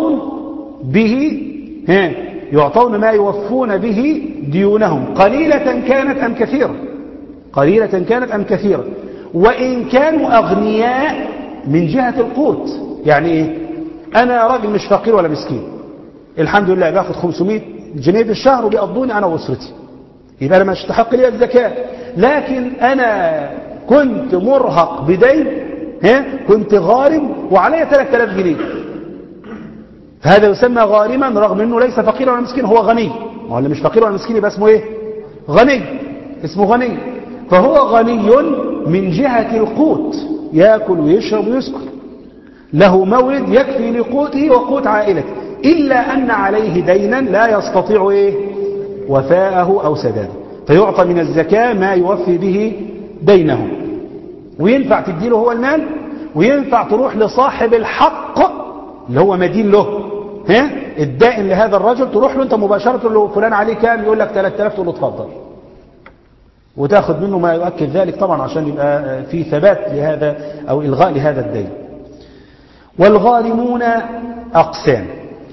Speaker 1: يعطون ما يوفون به ديونهم، قليلة كانت أم كثيرة، قليلة كانت أم كثيرة، وإن كانوا أغنياء من جهة القوت. يعني إيه؟ أنا راجل مش فقير ولا مسكين، الحمد لله باخد 500 جنيه في الشهر وبيقضوني أنا وأسرتي، يبقى أنا مش تحق لي الزكاة. لكن أنا كنت مرهق بدين، كنت غارم وعلي 3000 جنيه، هذا يسمى غارما رغم أنه ليس فقير ولا مسكين، هو غني. ولا مش فقير ولا مسكين، يبقى اسمه إيه؟ غني، اسمه غني. فهو غني من جهة القوت، يأكل ويشرب ويسكر، له مورد يكفي لقوته وقوت عائلته، إلا أن عليه دينا لا يستطيع وفاءه أو سداده، فيعطى من الزكاة ما يوفي به دينه. وينفع تديله هو المال، وينفع تروح لصاحب الحق اللي هو مدين له، الدائن لهذا الرجل، تروح له أنت مباشرة، تقول له فلان عليه كام، يقول لك 3000، تقول له اتفضل، وتاخذ منه ما يؤكد ذلك طبعا عشان يبقى في ثبات لهذا أو إلغاء لهذا الدين. والغارمون أقسام،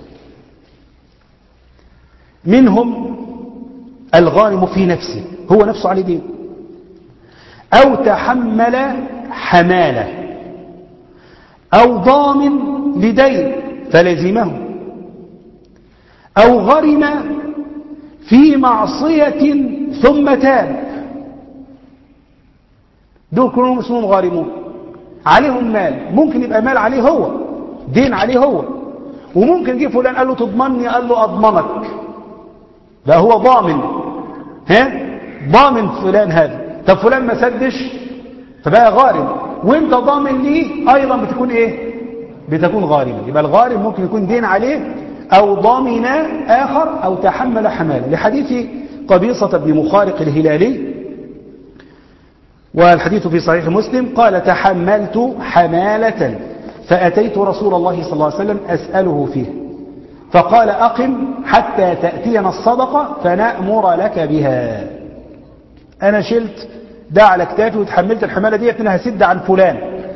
Speaker 1: منهم الغارم في نفسه، هو نفسه عليه دين، أو تحمل حمالة، أو ضامن لدين فلزمه، أو غرم في معصية ثم تاب، دول كلهم اسمهم غارمون، عليهم مال، ممكن يبقى مال عليه هو، دين عليه هو، وممكن يجي فلان قال له تضمني، قال له أضمنك، ده هو ضامن، ضامن فلان هذا. طب فلان ما سدش فبقى غارم، وانت ضامن ليه أيضا بتكون بتكون غارما. يبقى الغارم ممكن يكون دين عليه، أو ضامن آخر، أو تحمل حمالة، لحديث قبيصة بن مخارق الهلالي، والحديث في صحيح مسلم، قال تحملت حمالة فأتيت رسول الله صلى الله عليه وسلم أسأله فيه، فقال أقم حتى تأتينا الصدقة فنأمر لك بها. أنا شلت ده على كتافي وتحملت الحمالة دي، أنا هسد عن فلان،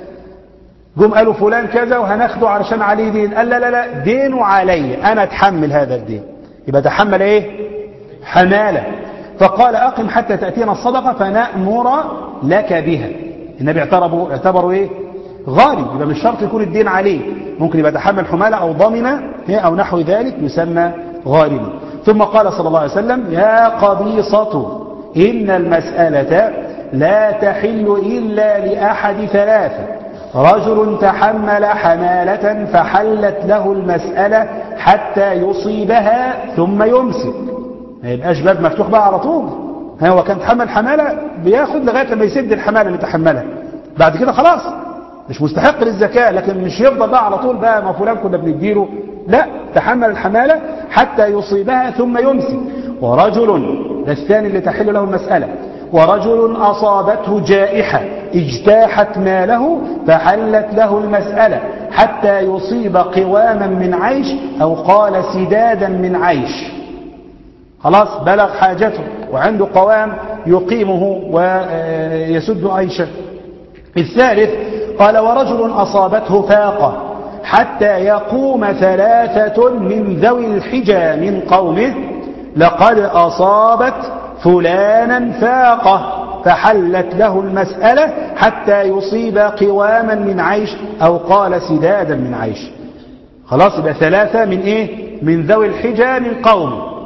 Speaker 1: جم قالوا فلان كذا وهناخده علشان عليه دين، قال لا لا لا، دينه علي، أنا أتحمل هذا الدين، يبقى تحمل حمالة. فقال أقم حتى تأتينا الصدقة فنأمر لك بها. النبي اعتبروا غارم، يبقى مش شرط يكون الدين عليه، ممكن يبقى تحمل حمالة أو ضمن أو نحو ذلك، يسمى غارما. ثم قال صلى الله عليه وسلم يا قبيصة إن المسألة لا تحل إلا لأحد ثلاثة، رجل تحمل حمالة فحلت له المسألة حتى يصيبها ثم يمسك، ما يبقاش باب مفتوح بقى على طول، هو كان تحمل حمالة بياخد لغاية لما يسد الحمالة اللي تحملها، بعد كده خلاص مش مستحق للزكاة، لكن مش يفضل بقى على طول بقى ما فلان كنا بنديله، لا، تحمل الحمالة حتى يصيبها ثم يمسك. ورجل، ده الثاني اللي تحل له المسألة، ورجل أصابته جائحة اجتاحت ماله فحلت له المسألة حتى يصيب قواما من عيش، أو قال سدادا من عيش، خلاص بلغ حاجته وعنده قوام يقيمه ويسد عيشه. الثالث قال ورجل أصابته فاقة حتى يقوم ثلاثة من ذوي الحجى من قومه لقد أصابت فلانا فاقة فحلت له المسألة حتى يصيب قواما من عيش، أو قال سدادا من عيش. خلاص يبقى ثلاثة من من ذوي الحجى من قومه،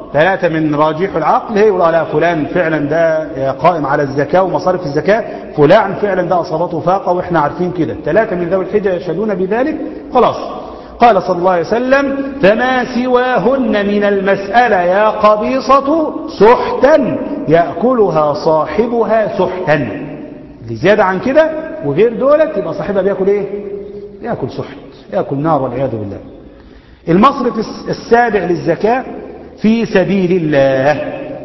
Speaker 1: ثلاثة من راجح العقل هي يقول لا فلان فعلا ده قائم على الزكاة ومصارف الزكاة، فلان فعلا ده أصابته فاقة وإحنا عارفين كده، ثلاثة من ذوي الحجة يشهدون بذلك، خلاص. قال صلى الله عليه وسلم فما سواهن من المسألة يا قبيصة سحتا يأكلها صاحبها سحتا. اللي زيادة عن كده وغير دولت يبقى صاحبها بيأكل ايه؟ يأكل سحت، يأكل نار والعياذ بالله. المصرف السابع للزكاة في سبيل الله.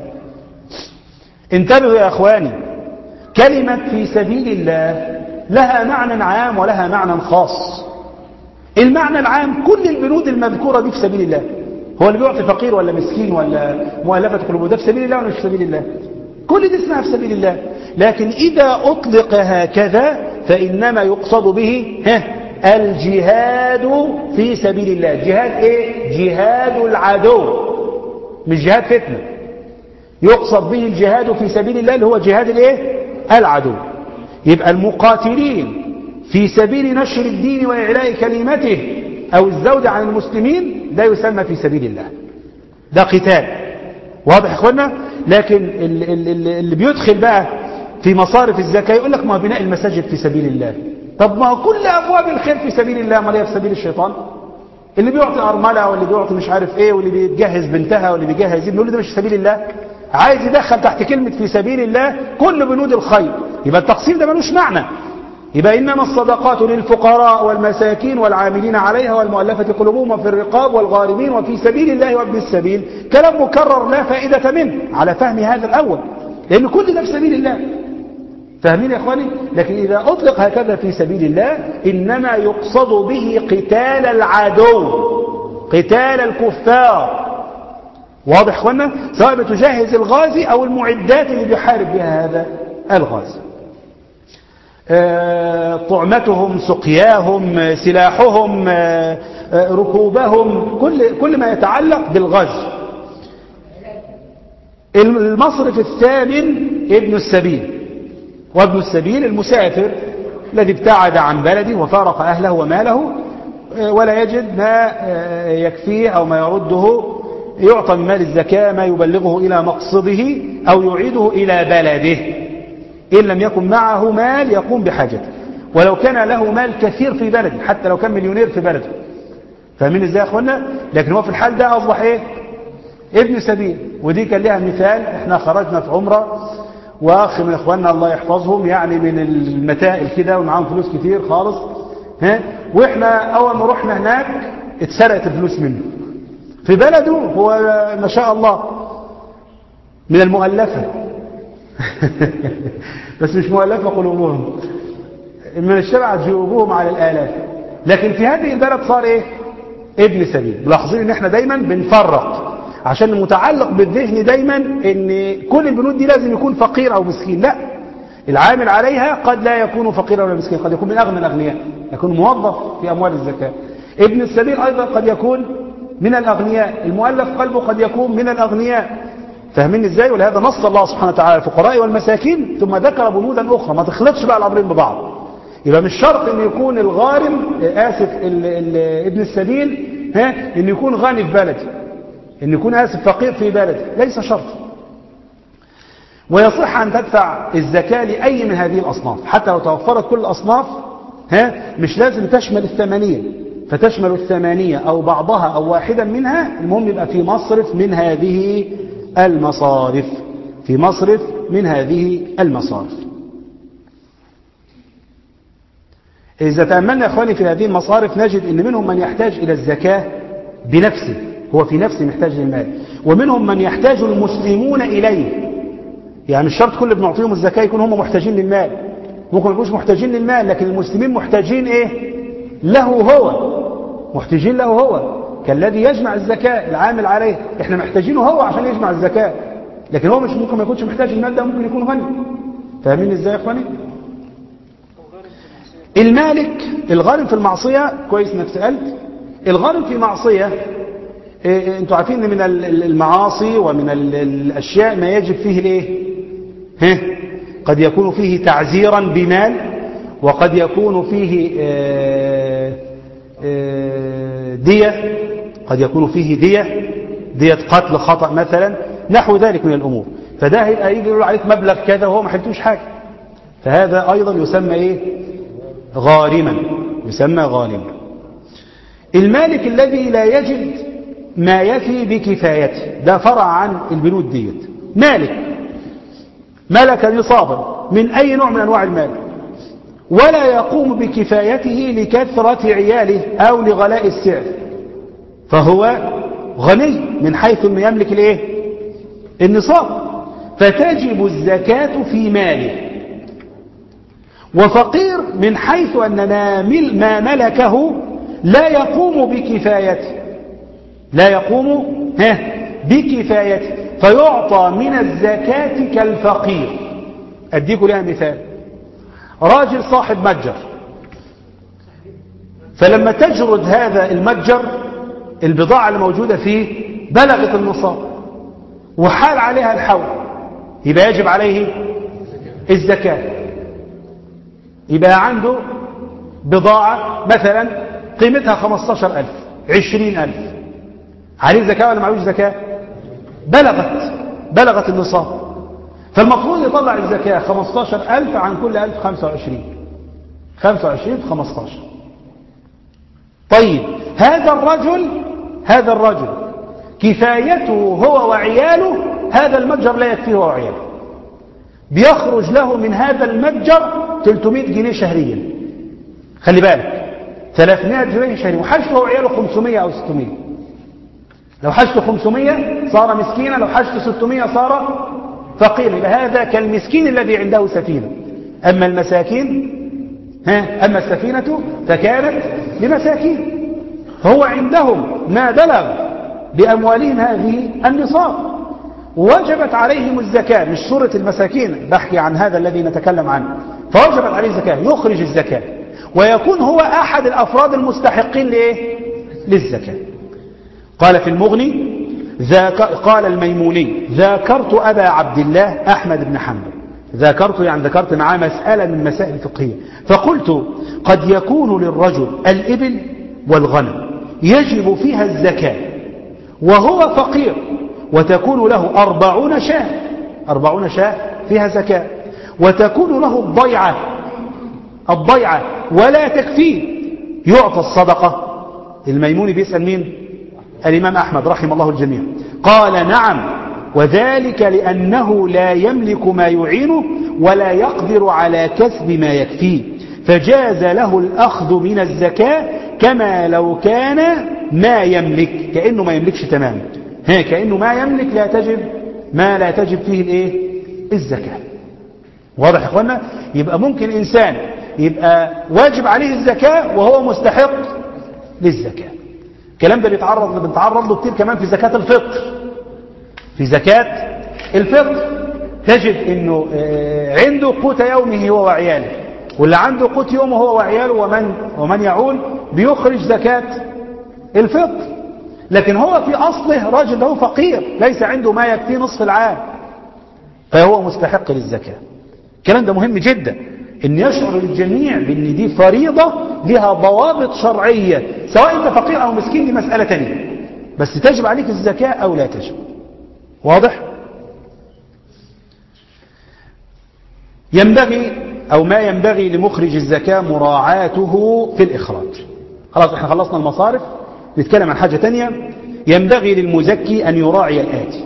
Speaker 1: انتبهوا يا أخواني، كلمة في سبيل الله لها معنى عام ولها معنى خاص. المعنى العام كل البنود المذكورة دي في سبيل الله. هو اللي بيعطي فقير ولا مسكين ولا مؤلفة قلوبه ده في سبيل الله ولا مش في سبيل الله؟ كل دي اسمها في سبيل الله. لكن إذا أطلق هكذا فإنما يقصد به الجهاد في سبيل الله. جهاد ايه؟ جهاد العدو، مش جهاد فتنة. يقصد به الجهاد في سبيل الله اللي هو جهاد الايه؟ العدو. يبقى المقاتلين في سبيل نشر الدين وإعلاء كلمته أو الزود عن المسلمين ده يسمى في سبيل الله، ده قتال. واضح يا اخوانا؟ لكن اللي بيدخل بقى في مصارف الزكاة يقول لك ما بناء المساجد في سبيل الله. طب ما كل أبواب الخير في سبيل الله، ما هي في سبيل الشيطان؟ اللي بيعطي أرملة واللي بيعطي مش عارف ايه واللي بيجهز بنتها واللي بيجهز ابنه، ده مش في سبيل الله. عايز يدخل تحت كلمة في سبيل الله كل بنود الخير، يبقى التقسيم ده ملوش معنى. يبقى إنما الصدقات للفقراء والمساكين والعاملين عليها والمؤلفة قلوبهم وفي الرقاب والغارمين وفي سبيل الله وابن السبيل. كلام مكرر لا فائدة منه على فهم هذا الأول، لأن كل ده في سبيل الله. فاهمين يا إخواني؟ لكن إذا أطلق هكذا في سبيل الله إنما يقصد به قتال العدو، قتال الكفار. واضح يا إخوانا؟ سواء بتجهز الغازي أو المعدات اللي بيحارب بها هذا الغازي. طعمتهم، سقياهم، سلاحهم، ركوبهم، كل ما يتعلق بالغزو. المصرف الثامن ابن السبيل. وابن السبيل المسافر الذي ابتعد عن بلده وفارق أهله وماله ولا يجد ما يكفيه أو ما يرده، يعطى من مال الزكاة ما يبلغه إلى مقصده أو يعيده إلى بلده إن لم يكن معه مال يقوم بحاجته، ولو كان له مال كثير في بلده، حتى لو كان مليونير في بلده. فاهمين ازاي يا اخوانا؟ لكن هو في الحال ده أصبح ايه؟ ابن سبيل. ودي كان لها مثال. احنا خرجنا في عمرة واخ من اخواننا الله يحفظهم يعني من المتائل كده ومعاهم فلوس كتير خالص، واحنا اول ما رحنا هناك اتسرقت الفلوس منه في بلده. هو ما شاء الله من المؤلفة بس مش مؤلفة قلوبهم، من الشبع جيوبهم على الآلاف. لكن في هذه البلد صار ايه؟ ابن سبيل. ملاحظين ان احنا دايما بنفرق عشان المتعلق بالذهن دايما ان كل البنود دي لازم يكون فقير او مسكين. لا، العامل عليها قد لا يكون فقيرا ولا مسكين، قد يكون من اغنى الاغنياء، يكون موظف في اموال الزكاة. ابن السبيل ايضا قد يكون من الاغنياء، المؤلف قلبه قد يكون من الاغنياء. فاهمين ازاي؟ ولهذا نص الله سبحانه وتعالى الفقراء والمساكين ثم ذكر بنودا اخرى، ما تخلطش بقى الامرين ببعض. يبقى مش شرط ان يكون الغارم ابن السبيل ان يكون غني في بلده، ان يكون فقير في بلده، ليس شرط. ويصح ان تدفع الزكاة لاي من هذه الاصناف، حتى لو توفرت كل الاصناف مش لازم تشمل الثمانية، فتشمل الثمانية او بعضها او واحدا منها. المهم يبقى في مصرف من هذه المصارف، في مصرف من هذه المصارف. إذا تأملنا يا أخواني في هذه المصارف نجد أن منهم من يحتاج إلى الزكاة بنفسه، هو في نفسه محتاج للمال، ومنهم من يحتاج المسلمون إليه. يعني مش شرط كل اللي بنعطيهم الزكاة يكون هم محتاجين للمال، ممكن يكونوا مش محتاجين للمال، لكن المسلمين محتاجين إيه؟ له هو، محتاجين له هو، كالذي يجمع الزكاة العامل عليه، احنا محتاجينه هو عشان يجمع الزكاة، لكن هو مش ممكن ما يكونش محتاج المال ده، ممكن يكون غني. فاهمين ازاي يا اخواني؟ المالك الغارم في المعصية، كويس انك سألت. الغارم في معصية انتوا عارفين ان من المعاصي ومن الاشياء ما يجب فيه الايه؟ قد يكون فيه تعزيرا بمال، وقد يكون فيه دية، قد يكون فيه دية ديت قتل خطأ مثلا، نحو ذلك من الأمور. فده هيبقى يجي يقول عليك مبلغ كذا وهو ما حلتوش حاجة، فهذا أيضا يسمى إيه؟ غارما، يسمى غارما. المالك الذي لا يجد ما يفي بكفايته، ده فرع عن البنود ديت. مالك ملك نصابا من أي نوع من أنواع المال ولا يقوم بكفايته لكثرة عياله أو لغلاء السعر، فهو غني من حيث أنه يملك الإيه؟ النصاب، فتجب الزكاة في ماله. وفقير من حيث أن ما ملكه لا يقوم بكفايته، لا يقوم بكفايته، فيعطى من الزكاة كالفقير. أديكم لها مثال. راجل صاحب متجر، فلما تجرد هذا المتجر البضاعة الموجودة فيه بلغت النصاب وحال عليها الحول، يبقى يجب عليه الزكاة. يبقى عنده بضاعة مثلا قيمتها 15,000 20,000، عليه زكاة ولا معلوش زكاة؟ بلغت النصاب، فالمفروض يطلع الزكاة 15,000 عن كل 1000 25 في 15. طيب هذا الرجل كفايته هو وعياله، هذا المتجر لا يكفيه هو وعياله، بيخرج له من هذا المتجر 300 جنيه شهريا. خلي بالك، 300 جنيه شهريا، وحاجته هو وعياله 500 أو 600. لو حاجته 500 صار مسكينا، لو حاجته 600 صار فقير. يبقى هذا كالمسكين الذي عنده سفينة. أما المساكين أما السفينة فكانت لمساكين، هو عندهم ما بلغ بأموالهم هذه النصاب، وجبت عليهم الزكاة. مش سورة المساكين، بحكي عن هذا الذي نتكلم عنه. فوجبت عليه الزكاة، يخرج الزكاة ويكون هو أحد الأفراد المستحقين للزكاة. قال في المغني قال الميموني: ذاكرت أبا عبد الله أحمد بن حنبل، ذاكرت يعني ذكرت معاه مسألة من مسائل الفقهية، فقلت: قد يكون للرجل الإبل والغنم يجب فيها الزكاة وهو فقير، وتكون له 40 شاة فيها زكاة، وتكون له الضيعة ولا تكفيه، يعطى الصدقة. الميموني بيسأل مين؟ الإمام أحمد رحمه الله الجميع. قال: نعم، وذلك لأنه لا يملك ما يعينه ولا يقدر على كسب ما يكفيه، فجاز له الأخذ من الزكاة كما لو كان ما يملك، كأنه ما يملكش تماما، كأنه ما يملك لا تجب فيه الزكاة. واضح يا اخوانا؟ يبقى ممكن إنسان يبقى واجب عليه الزكاة وهو مستحق للزكاة. الكلام ده بنتعرض له كتير كمان في زكاة الفطر. في زكاة الفطر تجد انه عنده قوت يومه هو وعياله، واللي عنده قوت يومه هو وعياله ومن يعول بيخرج زكاة الفطر، لكن هو في أصله راجل له فقير ليس عنده ما يكفي نصف العام، فهو مستحق للزكاة. الكلام ده مهم جدا، ان يشعر الجميع بان دي فريضة لها ضوابط شرعية، سواء انت فقير او مسكين دي مسألة تانية، بس تجب عليك الزكاة او لا تجب. واضح؟ ينبغي او ما ينبغي لمخرج الزكاة مراعاته في الإخراج. خلاص احنا خلصنا المصارف، نتكلم عن حاجة تانية. ينبغي للمزكي أن يراعي الآتي: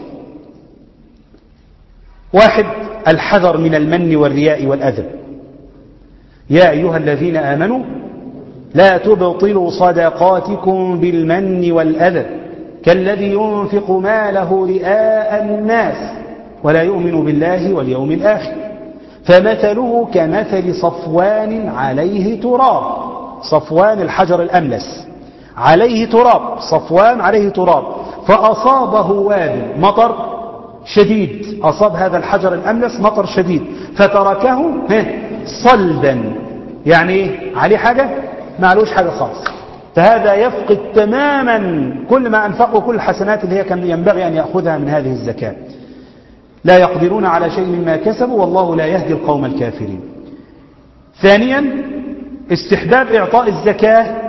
Speaker 1: 1. الحذر من المن والرياء والأذى. يا أيها الذين آمنوا لا تبطلوا صدقاتكم بالمن والأذى كالذي ينفق ماله رئاء الناس ولا يؤمن بالله واليوم الآخر، فمثله كمثل صفوان عليه تراب. صفوان الحجر الأملس عليه تراب، صفوان عليه تراب، فأصابه وابل، مطر شديد، أصاب هذا الحجر الأملس مطر شديد، فتركه صلدا، يعني عليه حاجة؟ ما عليهوش حاجة خالص، فهذا يفقد تماما كل ما أنفقه، كل الحسنات اللي هي كان ينبغي أن يأخذها من هذه الزكاة. لا يقدرون على شيء مما كسبوا والله لا يهدي القوم الكافرين. ثانيا، استحباب إعطاء الزكاة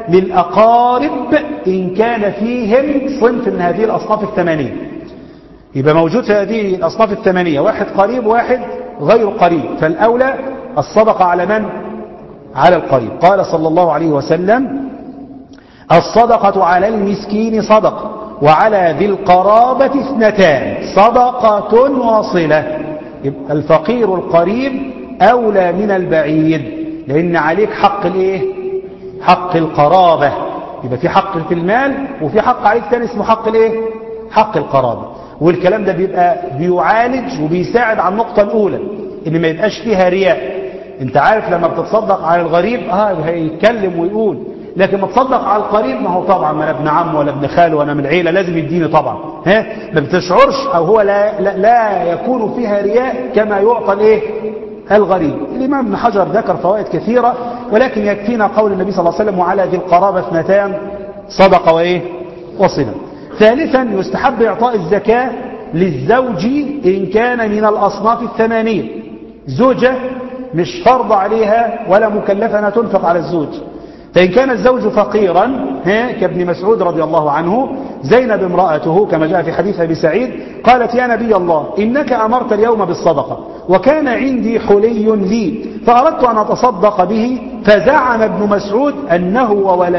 Speaker 1: للأقارب إن كان فيهم صنف من هذه الأصناف الثمانية. يبقى موجود في هذه الأصناف الثمانية واحد قريب واحد غير قريب، فالأولى الصدقة على من؟ على القريب. قال صلى الله عليه وسلم: الصدقة على المسكين صدقة، وعلى ذي القرابة اثنتان، صدقة وصلة. يبقى الفقير القريب أولى من البعيد، لأن عليك حق الإيه؟ حق القرابة. يبقى في حق في المال وفي حق عليك تاني اسمه حق الإيه؟ حق القرابة. والكلام ده بيبقى بيعالج وبيساعد على النقطة الأولى، إن ما يبقاش فيها رياء. أنت عارف لما بتتصدق على الغريب هيتكلم ويقول، لكن ما تصدق على القريب، ما هو طبعا ما ابن عم ولا ابن خال ولا من العيلة لازم يديني طبعا، ما بتشعرش أو هو لا يكون فيها رياء كما يعطى الإيه؟ الغريب. الإمام ابن حجر ذكر فوائد كثيرة، ولكن يكفينا قول النبي صلى الله عليه وسلم: وعلى ذي القرابة اثنتان، صدقة وإيه؟ وصلة. ثالثا يستحب إعطاء الزكاة للزوج إن كان من الأصناف الثمانية. زوجة مش فرض عليها ولا مكلفة أنها تنفق على الزوج، فإن كان الزوج فقيرا كابن مسعود رضي الله عنه، زينب امرأته كما جاء في حديث أبي سعيد قالت: يا نبي الله، إنك أمرت اليوم بالصدقة، وكان عندي حلي لي فأردت أن أتصدق به، فزعم ابن مسعود أنه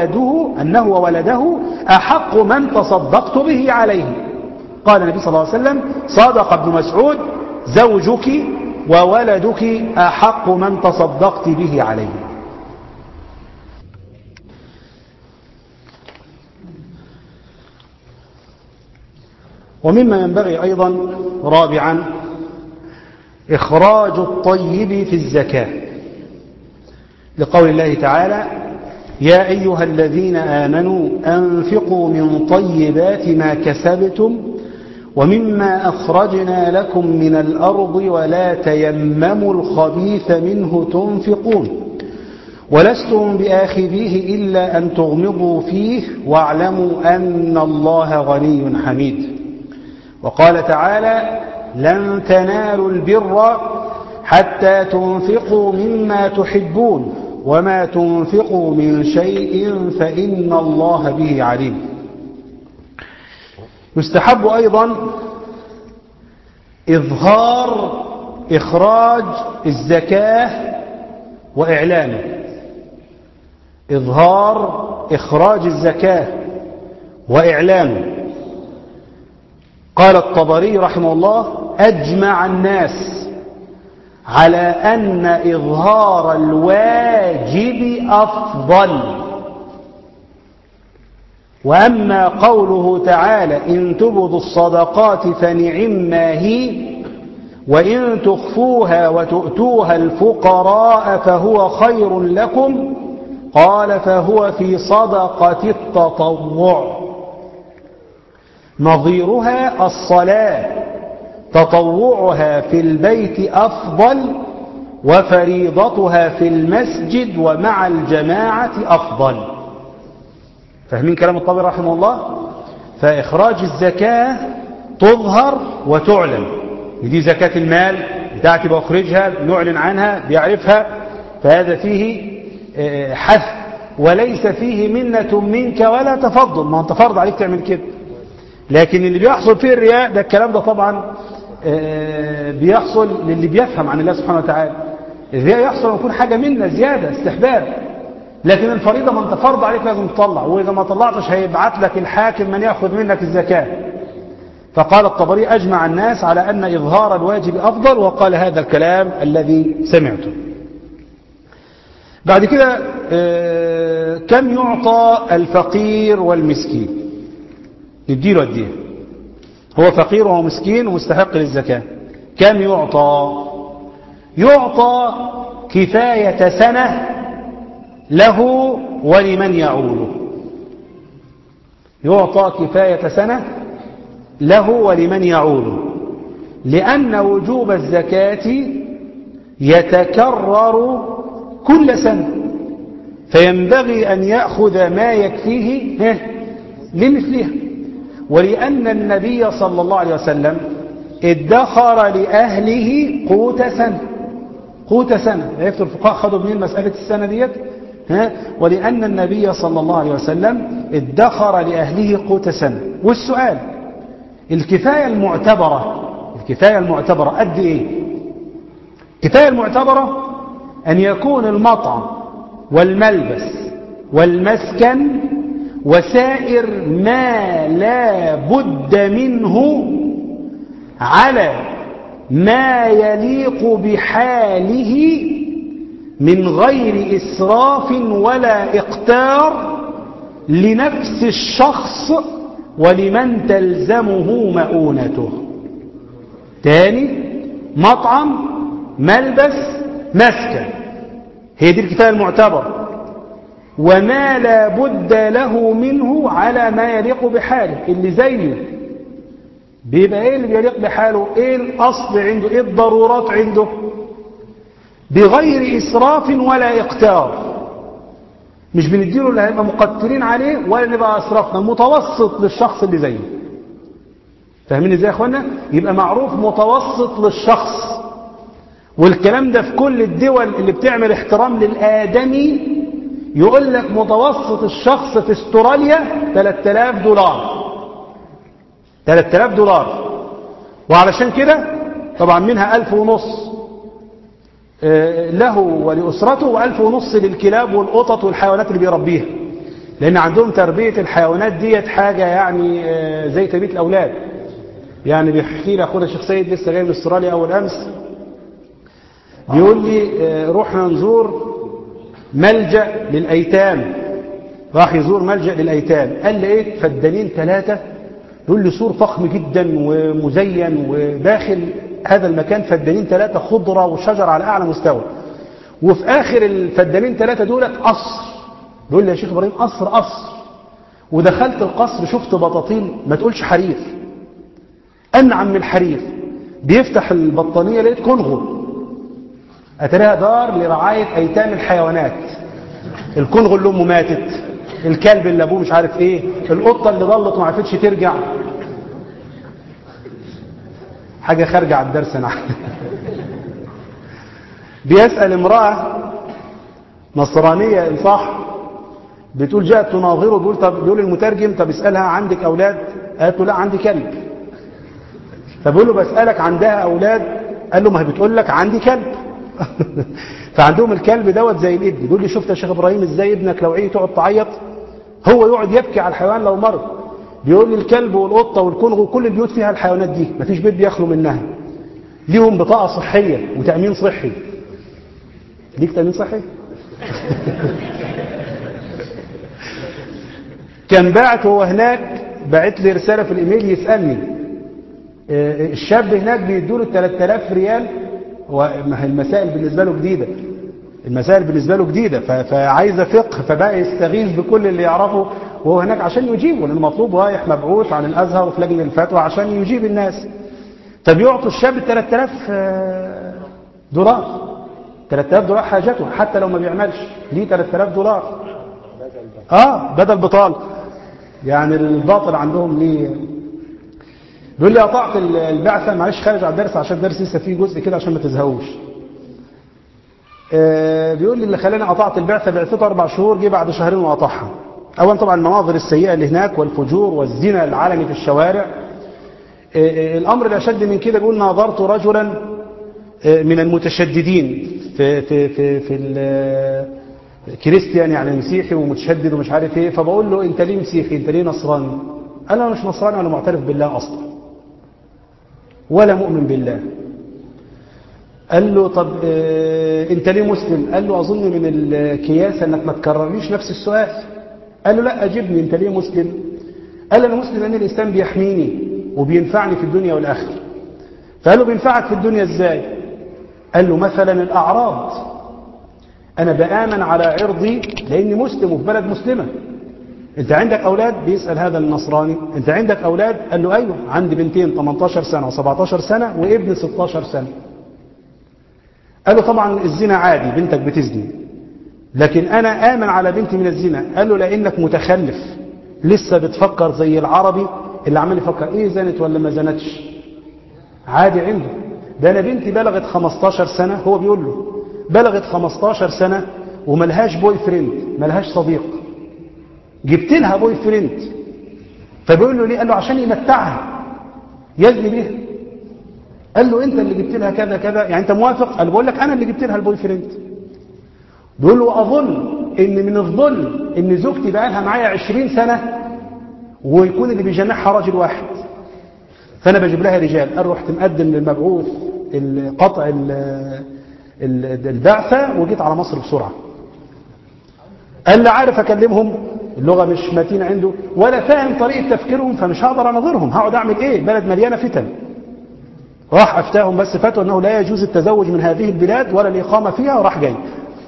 Speaker 1: وولده أحق من تصدقت به عليه. قال النبي صلى الله عليه وسلم: صدق ابن مسعود، زوجك وولدك أحق من تصدقت به عليه. ومما ينبغي أيضا رابعا إخراج الطيب في الزكاة، لقول الله تعالى: يا أيها الذين آمنوا أنفقوا من طيبات ما كسبتم ومما أخرجنا لكم من الأرض ولا تيمموا الخبيث منه تنفقون ولستم بآخذيه إلا أن تغمضوا فيه واعلموا أن الله غني حميد. وقال تعالى: لن تنالوا البر حتى تنفقوا مما تحبون وما تنفقوا من شيء فإن الله به عليم. يستحب أيضا إخراج الزكاة وإعلانه. إخراج الزكاة وإعلانه. قال الطبري رحمه الله: أجمع الناس على أن إظهار الواجب أفضل. وأما قوله تعالى: إن تبدوا الصدقات فنعما هي وإن تخفوها وتؤتوها الفقراء فهو خير لكم، قال: فهو في صدقة التطوع. نظيرها الصلاة، تطوعها في البيت أفضل وفريضتها في المسجد ومع الجماعة أفضل. فاهمين كلام الطبري رحمه الله؟ فإخراج الزكاة تظهر وتعلن. دي زكاة المال بتاعتي بأخرجها، نعلن عنها، بيعرفها، فهذا فيه حث وليس فيه منة منك ولا تفضل. ما أنت فرض عليك تعمل كده، لكن اللي بيحصل فيه الرياء ده الكلام ده طبعا بيحصل للي بيفهم عن الله سبحانه وتعالى. الرياء يحصل ويكون حاجة منا زيادة استحباب، لكن الفريضة ما انت فرض عليك لازم تطلع، وإذا ما طلعتش هيبعت لك الحاكم من يأخذ منك الزكاة. فقال الطبري: أجمع الناس على أن إظهار الواجب أفضل، وقال هذا الكلام الذي سمعته. بعد كده كم يعطى الفقير والمسكين؟ نديله قد ايه؟ هو فقير وهو مسكين ومستحق للزكاة. كم يعطى؟ يعطى كفاية سنة له ولمن يعوله. يعطى كفاية سنة له ولمن يعوله، لأن وجوب الزكاة يتكرر كل سنة، فينبغي أن يأخذ ما يكفيه لمثلها. ولأن النبي صلى الله عليه وسلم ادخر لأهله قوت سنة. عرفتوا الفقهاء خدوا منين مسألة السنة ديت؟ ولأن النبي صلى الله عليه وسلم ادخر لأهله قوت سنة. والسؤال الكفاية المعتبرة قد إيه؟ الكفاية المعتبرة أن يكون المطعم والملبس والمسكن وسائر ما لا بد منه على ما يليق بحاله من غير إسراف ولا إقتار لنفس الشخص ولمن تلزمه مؤونته. تاني، مطعم، ملبس، مسكن، هي دي الكفاية المعتبرة، وما لا بد له منه على ما يليق بحاله. اللي زيه بيبقى ايه اللي بيليق بحاله؟ ايه الاصل عنده؟ ايه الضرورات عنده؟ بغير اسراف ولا اقتار. مش بنديله اللي هيبقى مقترين عليه ولا نبقى اسرافنا، متوسط للشخص اللي زيه. فاهمين ازاي يا اخوانا؟ يبقى معروف متوسط للشخص. والكلام ده في كل الدول اللي بتعمل احترام للآدمي يقول لك متوسط الشخص في استراليا $3000. $3000. وعلشان كده طبعا منها 1500 له ولأسرته و1500 للكلاب والقطط والحيوانات اللي بيربيها، لأن عندهم تربية الحيوانات ديت حاجة يعني زي تربية الأولاد. يعني بيحكي لي أخونا الشيخ سيد لسه جاي من استراليا أول أمس، بيقول لي رحنا نزور ملجأ للأيتام. راح يزور ملجأ للأيتام، قال لي ايه؟ فدانين 3. يقول لي سور فخم جدا ومزين، وداخل هذا المكان فدانين 3 خضرة وشجر على أعلى مستوى، وفي آخر الفدانين 3 دولت قصر. بيقول لي يا شيخ إبراهيم قصر. ودخلت القصر شفت بطاطين ما تقولش حرير، أنعم من الحرير. بيفتح البطانية لقيت كونغو، أتريها دار لرعاية أيتام الحيوانات. الكونغو اللي أمه ماتت، الكلب اللي أبوه مش عارف إيه، القطة اللي ضلت وما عرفتش ترجع. حاجة خارجة على الدرس أنا. بيسأل امرأة نصرانية إن صح، بتقول جاءت تناظره، بيقول المترجم طب اسألها عندك أولاد؟ قالت له لا عندي كلب. فبيقول له بسألك عندها أولاد؟ قال له ما هي بتقول لك عندي كلب. فعندهم الكلب دوت زي الابن. بيقول لي شفت يا شيخ إبراهيم ازاي ابنك لو عيه تقعد تعيط، هو يقعد يبكي على الحيوان لو مرض. بيقول لي الكلب والقطة والكونغو كل البيوت فيها الحيوانات دي، مفيش بيت بيخلو منها. ليهم بطاقة صحية وتأمين صحي. ليك تأمين صحي؟ كان باعت هو هناك، باعت لي رسالة في الإيميل يسألني الشاب هناك بيدوله 3000 ريال، والمسائل بالنسبة له جديدة، فعايزة فقه، فبقى يستغيث بكل اللي يعرفه وهو هناك عشان يجيبه، لأن المطلوب رايح مبعوث عن الأزهر وفي لجنة الفتوى عشان يجيب الناس. فبيعطوا الشاب $3000. $3000 حاجته، حتى لو ما بيعملش ليه $3000. بدل بطال. يعني الباطل عندهم ليه. بيقول لي قطعت البعثة، معلش خارج على الدرس عشان الدرس لسه فيه جزء كده عشان ما تزهوش. بيقول لي اللي خلاني قطعت البعثة، بعثته 4 شهور، جه بعد 2 وقطعها. أولا طبعا المناظر السيئة اللي هناك والفجور والزنا العلني في الشوارع. الأمر الأشد من كده، بيقول ناظرت رجلا من المتشددين في الكريستيان، يعني مسيحي ومتشدد ومش عارف ايه. فبقول له انت ليه مسيحي؟ انت ليه نصراني؟ انا مش نصراني ولا معترف بالله اصلا ولا مؤمن بالله. قال له طب انت ليه مسلم؟ قال له اظن من الكياسة انك ما تكررليش نفس السؤال. قال له لا اجبني، انت ليه مسلم؟ قال انا مسلم لان الاسلام بيحميني وبينفعني في الدنيا والاخره. فقال له بينفعك في الدنيا ازاي؟ قال له مثلا الاعراض، انا بآمن على عرضي لاني مسلم وفي بلد مسلمة. انت عندك اولاد؟ بيسأل هذا النصراني انت عندك اولاد؟ قال له ايوه عندي بنتين 18 سنة و17 سنة وابن 16 سنة. قال له طبعا الزنا عادي، بنتك بتزني، لكن انا آمن على بنتي من الزنا. قال له لانك متخلف، لسه بتفكر زي العربي اللي عمال يفكر ايه زنت ولا ما زنتش، عادي عنده. ده انا بنتي بلغت 15 سنة، هو بيقول له بلغت 15 سنة وملهاش بوي فريند، ملهاش صديق، جبت لها بوي فريند. فبيقول له ليه؟ قال له عشان يمتعها يزني بيها. قال له انت اللي جبت لها كذا كذا، يعني انت موافق؟ قال بقول لك انا اللي جبت لها البوي فريند. بيقول له اظن ان من الظلم ان زوجتي بقى لها معايا 20 سنه ويكون اللي بيجنحها راجل واحد، فانا بجيب لها رجال. قال رحت مقدم للمبعوث قطع البعثه وجيت على مصر بسرعه. قال لا عارف اكلمهم، اللغه مش متينه عنده ولا فاهم طريقه تفكيرهم، فمش هقدر اناظرهم، هقعد اعمل ايه؟ بلد مليانه فتن. راح افتاهم بس فتوى انه لا يجوز التزوج من هذه البلاد ولا الاقامه فيها، وراح جاي.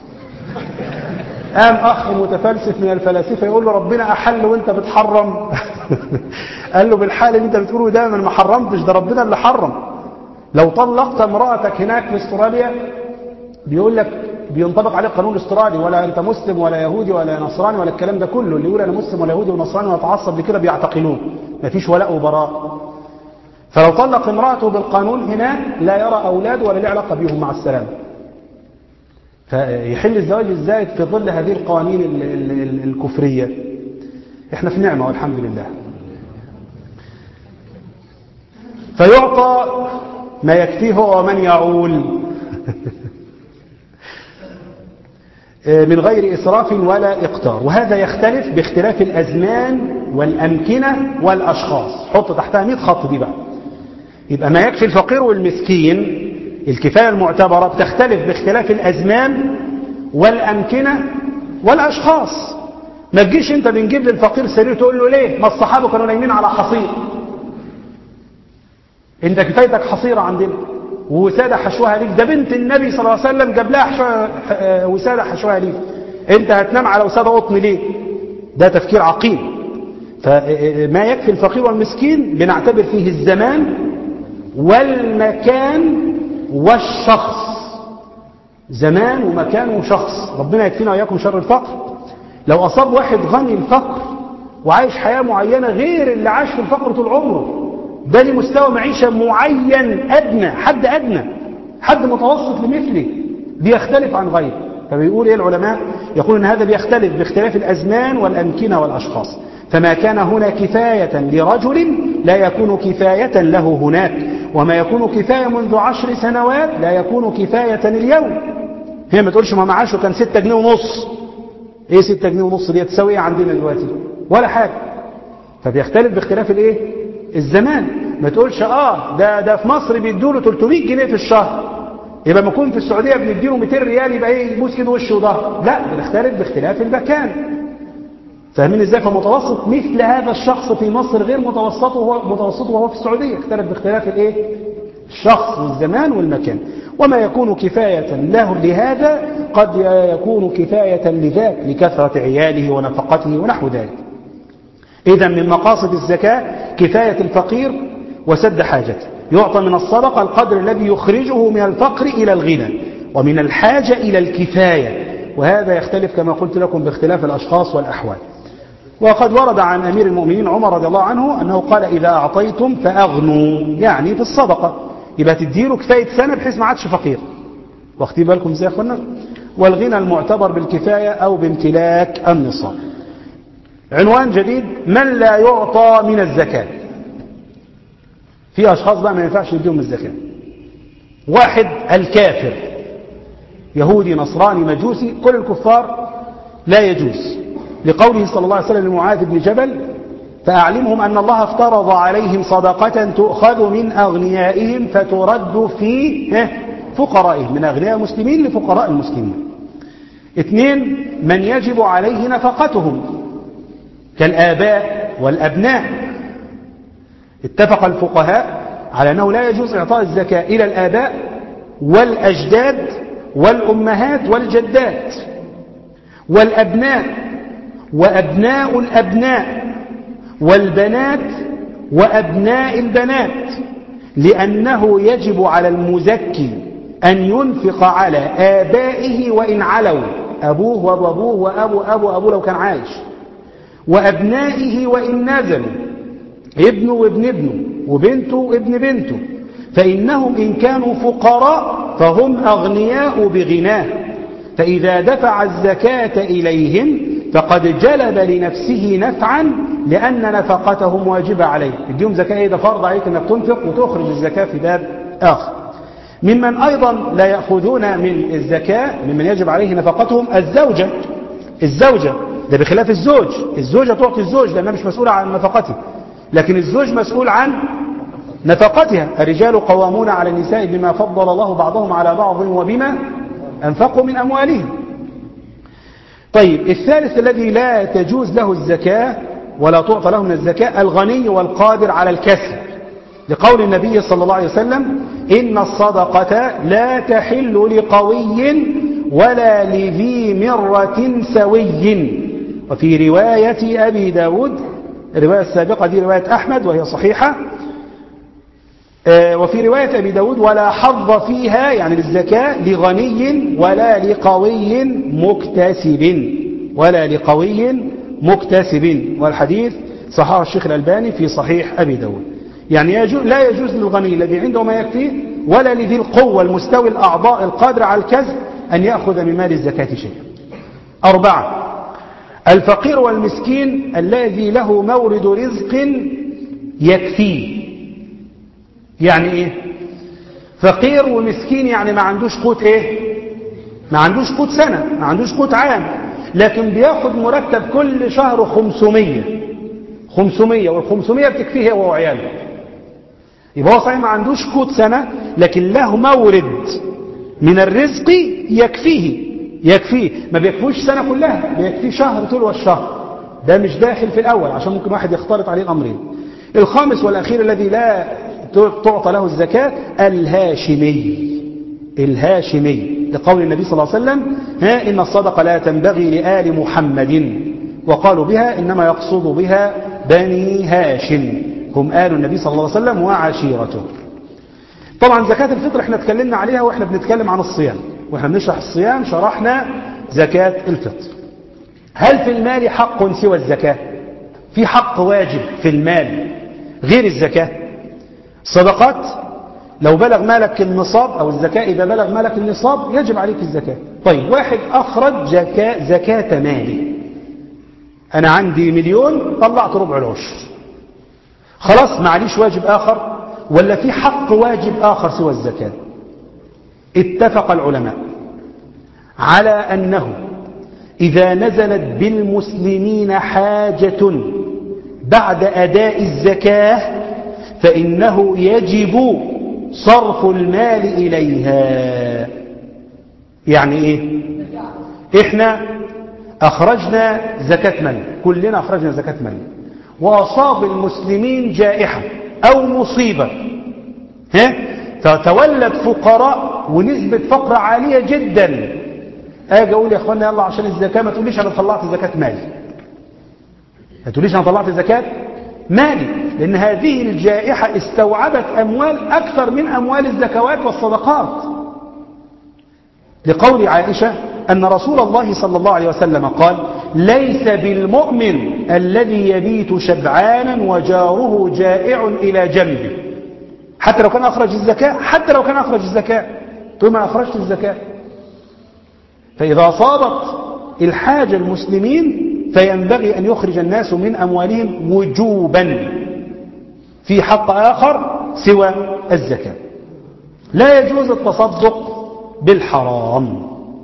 Speaker 1: قام اخ متفلسف من الفلاسفه يقول له ربنا احل وانت بتحرم. قال له بالحال اللي انت بتقوله ده ما حرمتش، ده ربنا اللي حرم. لو طلقت امرأتك هناك في استراليا بيقول لك بينطبق عليه القانون الاسترالي، ولا انت مسلم ولا يهودي ولا نصراني ولا الكلام ده كله. اللي يقول انا مسلم ولا يهودي ونصراني ويتعصب لكده بيعتقلوه، مفيش ولاء وبراء. فلو طلق امرأته بالقانون هناك لا يرى اولاد ولا له علاقه بيهم، مع السلامه. فيحل الزواج ازاي في ظل هذه القوانين الكفريه؟ احنا في نعمه والحمد لله. فيعطى ما يكفيه ومن يعول من غير إسراف ولا إقتار. وهذا يختلف باختلاف الأزمان والأمكنة والأشخاص. حط تحتها 100 خط دي بقى. يبقى ما يكفي الفقير والمسكين الكفاية المعتبرة بتختلف باختلاف الأزمان والأمكنة والأشخاص. ما تجيش انت بنجيب للفقير سرير تقول له ليه؟ ما الصحابة كانوا نايمين على حصير، انت كفايتك حصيرة عندنا ووسادة حشوها ليك. ده بنت النبي صلى الله عليه وسلم جاب لها وسادة حشوها ليك، انت هتنام على وسادة قطن ليه؟ ده تفكير عقيم. فما يكفي الفقير والمسكين بنعتبر فيه الزمان والمكان والشخص. زمان ومكان وشخص. ربنا يكفينا وإياكم شر الفقر. لو أصاب واحد غني الفقر وعايش حياة معينة غير اللي عاش في الفقر طول عمره، ده ليه مستوى معيشة معين أدنى، حد أدنى، حد متوسط لمثله، بيختلف عن غيره. فبيقول إيه العلماء؟ يقول إن هذا بيختلف باختلاف الأزمان والأمكنة والأشخاص. فما كان هنا كفاية لرجل لا يكون كفاية له هناك، وما يكون كفاية منذ 10 سنوات لا يكون كفاية اليوم. هي ما تقولش ما معاشه كان 6 جنيه ونص، ايه 6 جنيه ونص دي تساوي ايه عندنا دلوقتي؟ ولا حاجة. فبيختلف باختلاف الايه؟ الزمان. ما تقولش ده في مصر بيدوا له 300 جنيه في الشهر، يبقى ما يكون في السعودية بنديله 200 ريال يبقى ايه؟ يبوس كده وشه وظهره. لا، بنختلف باختلاف المكان. فاهمين ازاي؟ فمتوسط مثل هذا الشخص في مصر غير متوسطه وهو في السعودية. اختلف باختلاف الايه؟ الشخص والزمان والمكان. وما يكون كفاية له لهذا قد يكون كفاية لذاك لكثرة عياله ونفقته ونحو ذلك. إذا من مقاصد الزكاة كفاية الفقير وسد حاجته. يعطى من الصدقة القدر الذي يخرجه من الفقر إلى الغنى ومن الحاجة إلى الكفاية. وهذا يختلف كما قلت لكم باختلاف الأشخاص والأحوال. وقد ورد عن أمير المؤمنين عمر رضي الله عنه أنه قال إذا أعطيتم فأغنوا، يعني في الصدقة يبقى تديله كفاية سنة بحيث ما عادش فقير. واخدين بالكم ازاي يا اخوانا؟ والغنى المعتبر بالكفاية أو بامتلاك النصاب. عنوان جديد: من لا يعطى من الزكاة. في أشخاص بقى ما ينفعش يديهم الزكاة. واحد الكافر، يهودي نصراني مجوسي، كل الكفار لا يجوز، لقوله صلى الله عليه وسلم لمعاذ بن جبل: فأعلمهم أن الله افترض عليهم صدقة تؤخذ من أغنيائهم فترد في فقرائهم، من أغنياء المسلمين لفقراء المسلمين. 2 من يجب عليه نفقتهم كالآباء والأبناء. اتفق الفقهاء على أنه لا يجوز إعطاء الزكاة إلى الآباء والأجداد والأمهات والجدات والأبناء وأبناء الأبناء والبنات وأبناء البنات، لأنه يجب على المزكي أن ينفق على آبائه وإن علوا، أبوه وأبوه وأبو لو كان عايش، وأبنائه وإن نزلوا، ابنه وابن ابنه وبنته وابن بنته، فإنهم إن كانوا فقراء فهم أغنياء بغناه، فإذا دفع الزكاة إليهم فقد جلب لنفسه نفعا لأن نفقتهم واجبة عليه. اليوم زكاة إيه؟ ده فرض عليك أنك تنفق وتخرج الزكاة في باب آخر. ممن أيضا لا يأخذون من الزكاة ممن يجب عليه نفقتهم الزوجة ده بخلاف الزوج. الزوجة تعطي الزوج لأنها مش مسؤولة عن نفقته، لكن الزوج مسؤول عن نفقتها. الرجال قوامون على النساء بما فضل الله بعضهم على بعض وبما أنفقوا من أموالهم. طيب الثالث الذي لا تجوز له الزكاة ولا تعطى له من الزكاة الغني والقادر على الكسب، لقول النبي صلى الله عليه وسلم إن الصدقة لا تحل لقوي ولا لذي مرة سوي. وفي رواية أبي داود، الرواية السابقة دي رواية أحمد وهي صحيحة، وفي رواية أبي داود ولا حظ فيها يعني للزكاة لغني ولا لقوي مكتسب والحديث صححه الشيخ الألباني في صحيح أبي داود. يعني لا يجوز للغني الذي عنده ما يكفيه ولا لذي القوة المستوي الأعضاء القادر على الكسب أن يأخذ من مال الزكاة شيئا. 4. الفقير والمسكين الذي له مورد رزق يكفيه. يعني ايه فقير ومسكين؟ يعني ما عندوش قوت ايه؟ ما عندوش قوت سنة، ما عندوش قوت عام، لكن بياخد مرتب كل شهر 500 وال500 بتكفيه هو وعياله. يبقى هو صحيح ما عندوش قوت سنة لكن له مورد من الرزق يكفيه. ما بيكفوش سنة كلها، بيكفيه شهر تلو الشهر. ده مش داخل في الأول عشان ممكن واحد يختلط عليه الأمرين. الخامس والأخير الذي لا تعطى له الزكاة الهاشمي لقول النبي صلى الله عليه وسلم إن الصدقة لا تنبغي لآل محمد، وقالوا بها إنما يقصد بها بني هاشم هم آل النبي صلى الله عليه وسلم وعشيرته. طبعا زكاة الفطر احنا اتكلمنا عليها واحنا بنتكلم عن الصيام، واحنا بنشرح الصيام شرحنا زكاة الفطر. هل في المال حق سوى الزكاة؟ في حق واجب في المال غير الزكاة؟ صدقات لو بلغ مالك النصاب أو الزكاة إذا بلغ مالك النصاب يجب عليك الزكاة. طيب واحد أخرج زكاة مالي، أنا عندي 1,000,000 طلعت ربع العشر، خلاص معليش واجب آخر ولا في حق واجب آخر سوى الزكاة؟ اتفق العلماء على أنه إذا نزلت بالمسلمين حاجة بعد أداء الزكاة فإنه يجب صرف المال إليها. يعني إيه؟ إحنا أخرجنا زكاة مال، كلنا أخرجنا زكاة مال، وأصاب المسلمين جائحة أو مصيبة فتولد فقراء ونسبة فقر عالية جدا. أجي أقول يا أخوانا يلا عشان الزكاة ما تقوليش أنا طلعت زكاة مالي، ما تقوليش أنا طلعت زكاة مالي، لأن هذه الجائحة استوعبت أموال أكثر من أموال الزكوات والصدقات، لقول عائشة أن رسول الله صلى الله عليه وسلم قال ليس بالمؤمن الذي يبيت شبعانا وجاره جائع إلى جنبه. حتى لو كان أخرج الزكاة ثم أخرجت الزكاة. فإذا أصابت الحاجة المسلمين فينبغي أن يخرج الناس من أموالهم وجوبا في حق آخر سوى الزكاة. لا يجوز التصدق بالحرام،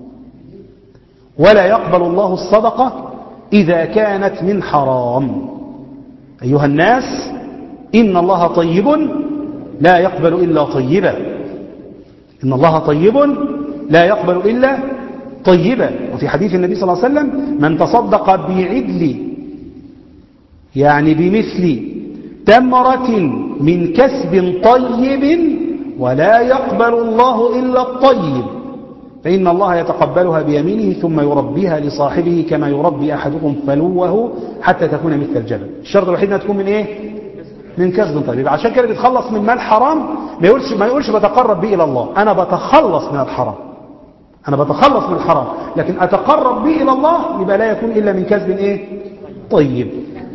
Speaker 1: ولا يقبل الله الصدقة إذا كانت من حرام. أيها الناس إن الله طيب لا يقبل إلا طيبا، إن الله طيب لا يقبل إلا طيبا. وفي حديث النبي صلى الله عليه وسلم من تصدق بعدل يعني بمثل تمرة من كسب طيب ولا يقبل الله إلا الطيب فإن الله يتقبلها بيمينه ثم يربيها لصاحبه كما يربي أحدكم فلوه حتى تكون مثل الجبل. الشرط الوحيد أنها تكون من إيه؟ من كسب طيب. عشان كده بيتخلص من مال حرام ما يقولش بتقرب به إلى الله، أنا بتخلص من الحرام، أنا بتخلص من الحرام، لكن أتقرب به إلى الله يبقى لا يكون إلا من كسب إيه؟ طيب.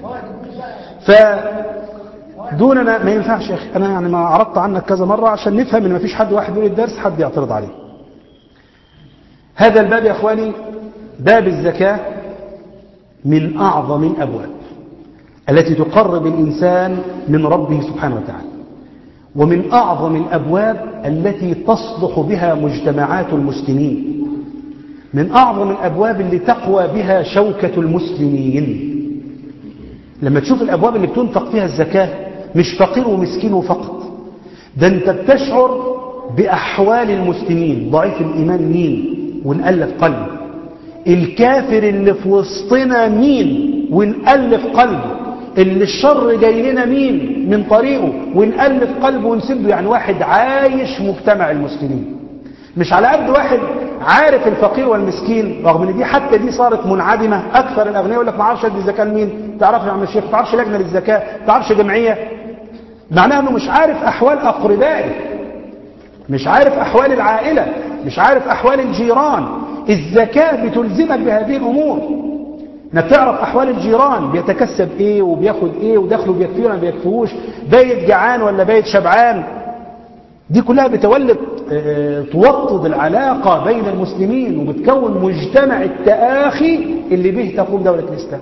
Speaker 1: فدوننا ما ينفعش يا أخي، أنا يعني ما عرضت عنك كذا مرة عشان نفهم إن ما فيش حد واحد يقول الدرس حد يعترض عليه. هذا الباب يا أخواني، باب الزكاة، من أعظم الأبواب التي تقرب الإنسان من ربه سبحانه وتعالى، ومن أعظم الأبواب التي تصلح بها مجتمعات المسلمين، من أعظم الأبواب اللي تقوى بها شوكة المسلمين. لما تشوف الأبواب اللي بتنفق فيها الزكاة، مش فقير ومسكين فقط، ده أنت بتشعر بأحوال المسلمين. ضعيف الإيمان مين ونألف قلبه، الكافر اللي في وسطنا مين ونألف قلبه، اللي الشر جاي لنا مين من طريقه ونألف قلبه ونسده. يعني واحد عايش مجتمع المسلمين، مش على قد واحد عارف الفقير والمسكين، رغم ان دي حتى دي صارت منعدمه. اكثر الاغنياء يقول لك ما اعرفش ادي الزكاه لمين، تعرف يا عم الشيخ، ما تعرفش لجنه للزكاه، ما تعرفش جمعيه. معناها انه مش عارف احوال اقربائه، مش عارف احوال العائله، مش عارف احوال الجيران. الزكاه بتلزمك بهذه الامور، انك تعرف احوال الجيران، بيتكسب ايه وبياخد ايه ودخله بيكفيه ولا ما بيكفيهوش، بايت جعان ولا بايت شبعان. دي كلها بتولد توطد العلاقة بين المسلمين، وبتكون مجتمع التآخي اللي به تقوم دولة الإسلام.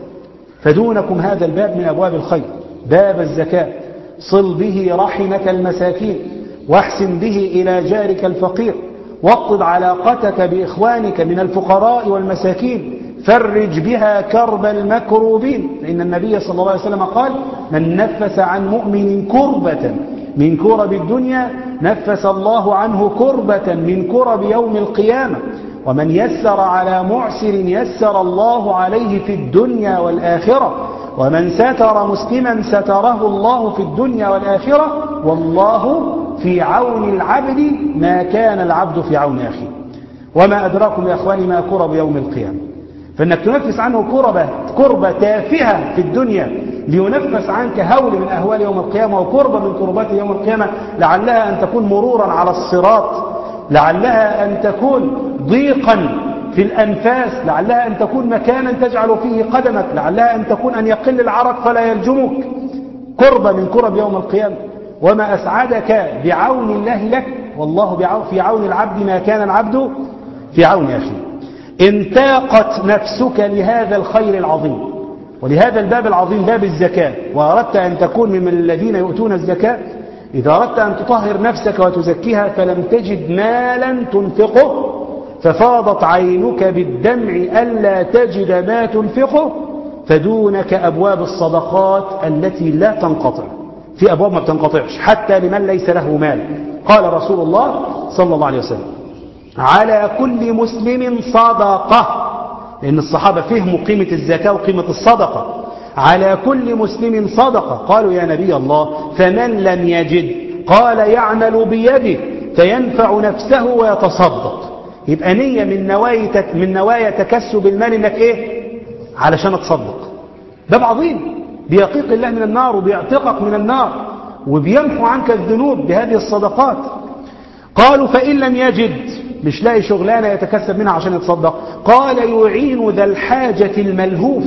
Speaker 1: فدونكم هذا الباب من أبواب الخير، باب الزكاة. صل به رحمك المساكين، واحسن به إلى جارك الفقير، وطد علاقتك بإخوانك من الفقراء والمساكين، فرج بها كرب المكروبين. لأن النبي صلى الله عليه وسلم قال: من نفس عن مؤمن كربة من كرب الدنيا نفس الله عنه كربة من كرب يوم القيامة، ومن يسر على معسر يسر الله عليه في الدنيا والآخرة، ومن ستر مسلما ستره الله في الدنيا والآخرة، والله في عون العبد ما كان العبد في عون أخيه. وما أدراكم يا أخواني ما كرب يوم القيامة. فإنك تنفس عنه كربة تافهة في الدنيا لينفس عنك هول من أهوال يوم القيامة، وكربة من كربات يوم القيامة، لعلها أن تكون مرورا على الصراط، لعلها أن تكون ضيقا في الأنفاس، لعلها أن تكون مكانا تجعل فيه قدمك، لعلها أن تكون أن يقل العرق فلا يلجمك. كربة من كرب يوم القيامة. وما أسعدك بعون الله لك، والله في عون العبد ما كان العبد في عون أخيه. إن تاقت نفسك لهذا الخير العظيم ولهذا الباب العظيم، باب الزكاة، وأردت أن تكون من الذين يؤتون الزكاة، إذا أردت أن تطهر نفسك وتزكيها فلم تجد مالا تنفقه، ففاضت عينك بالدمع ألا تجد ما تنفقه، فدونك أبواب الصدقات التي لا تنقطع. في أبواب ما بتنقطعش حتى لمن ليس له مال. قال رسول الله صلى الله عليه وسلم: على كل مسلم صدقة. لأن الصحابة فهموا قيمة الزكاة وقيمة الصدقة. على كل مسلم صدقة. قالوا: يا نبي الله فمن لم يجد؟ قال: يعمل بيده فينفع نفسه ويتصدق. يبقى نية من نوايا تكسب المال انك ايه؟ علشان تصدق. باب عظيم بيقيق الله من النار وبيعتقك من النار وبيمحو عنك الذنوب بهذه الصدقات. قالوا: فإن لم يجد، مش لاقي شغلانة يتكسب منها عشان يتصدق، قال: يعين ذا الحاجة الملهوف.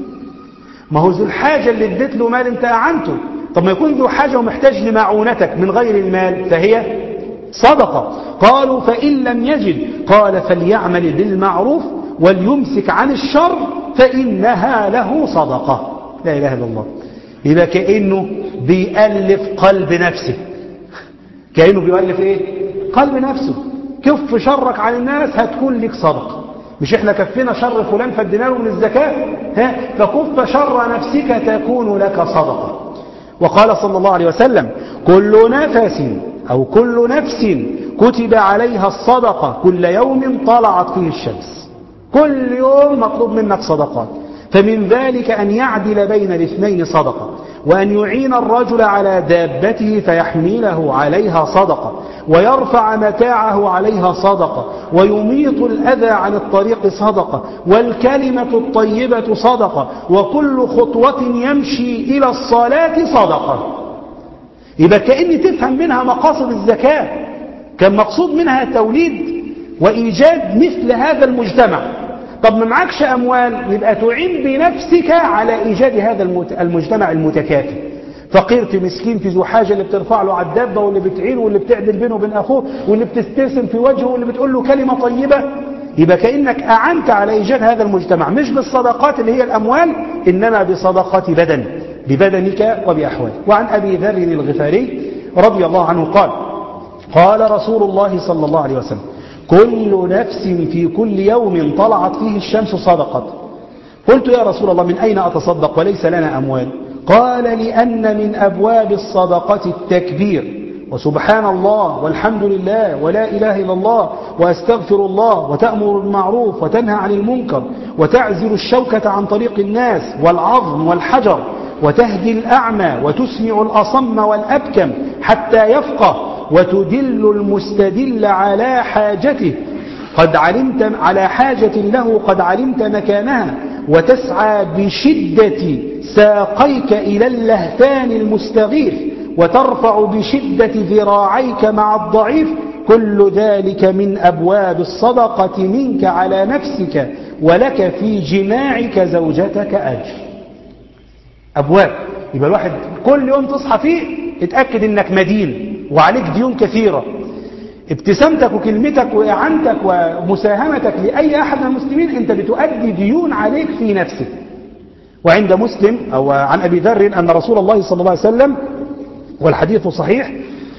Speaker 1: ما هو ذو الحاجة اللي اديت له مال انت أعنته، طب ما يكون ذو حاجة ومحتاج لمعونتك من غير المال فهي صدقة. قالوا: فإن لم يجد، قال: فليعمل بالمعروف وليمسك عن الشر فإنها له صدقة. لا إله إلا الله. يبقى كأنه بيألف قلب نفسه، كأنه بيؤلف ايه؟ قلب نفسه. كف شرك عن الناس هتكون لك صدقة. مش احنا كفينا شر فلان فادينا له من الزكاة؟ فكف شر نفسك تكون لك صدقة. وقال صلى الله عليه وسلم: كل نفس أو كل نفس كتب عليها الصدقة كل يوم طلعت فيه الشمس. كل يوم مطلوب منك صدقات. فمن ذلك أن يعدل بين الاثنين صدقة، وأن يعين الرجل على دابته فيحمله عليها صدقة، ويرفع متاعه عليها صدقة، ويميط الأذى عن الطريق صدقة، والكلمة الطيبة صدقة، وكل خطوة يمشي إلى الصلاة صدقة. يبقى كأني تفهم منها مقاصد الزكاة، كان مقصود منها توليد وإيجاد مثل هذا المجتمع. طب ما معكش أموال، يبقى تعين بنفسك على إيجاد هذا المجتمع المتكافئ. فقير في مسكين في ذو حاجة، اللي بترفع له على الدابة واللي بتعينه واللي بتعدل بينه وبين أخوه واللي بتسترسم في وجهه واللي بتقول له كلمة طيبة، يبقى كأنك أعنت على إيجاد هذا المجتمع، مش بالصدقات اللي هي الأموال، إنما بصدقات بدن، ببدنك وبأحوالك. وعن أبي ذر الغفاري رضي الله عنه قال قال رسول الله صلى الله عليه وسلم: كل نفس في كل يوم طلعت فيه الشمس صدقة. قلت: يا رسول الله، من أين أتصدق وليس لنا أموال؟ قال: لأن من أبواب الصدقة التكبير وسبحان الله والحمد لله ولا إله إلا الله وأستغفر الله، وتأمر بالمعروف وتنهى عن المنكر، وتعزل الشوكة عن طريق الناس، والعظم والحجر، وتهدي الأعمى، وتسمع الأصم والأبكم حتى يفقه، وتدل المستدل على حاجته قد علمت على حاجة له قد علمت مكانها، وتسعى بشدة ساقيك إلى اللهفان المستغيث، وترفع بشدة ذراعيك مع الضعيف. كل ذلك من أبواب الصدقة منك على نفسك، ولك في جماعك زوجتك أجر. أبواب، يبقى الواحد كل يوم تصحى فيه اتأكد انك مدين وعليك ديون كثيرة. ابتسامتك وكلمتك وإعانتك ومساهمتك لأي أحد من المسلمين أنت بتؤدي ديون عليك في نفسك. وعند مسلم أو عن أبي ذر أن رسول الله صلى الله عليه وسلم، والحديث صحيح،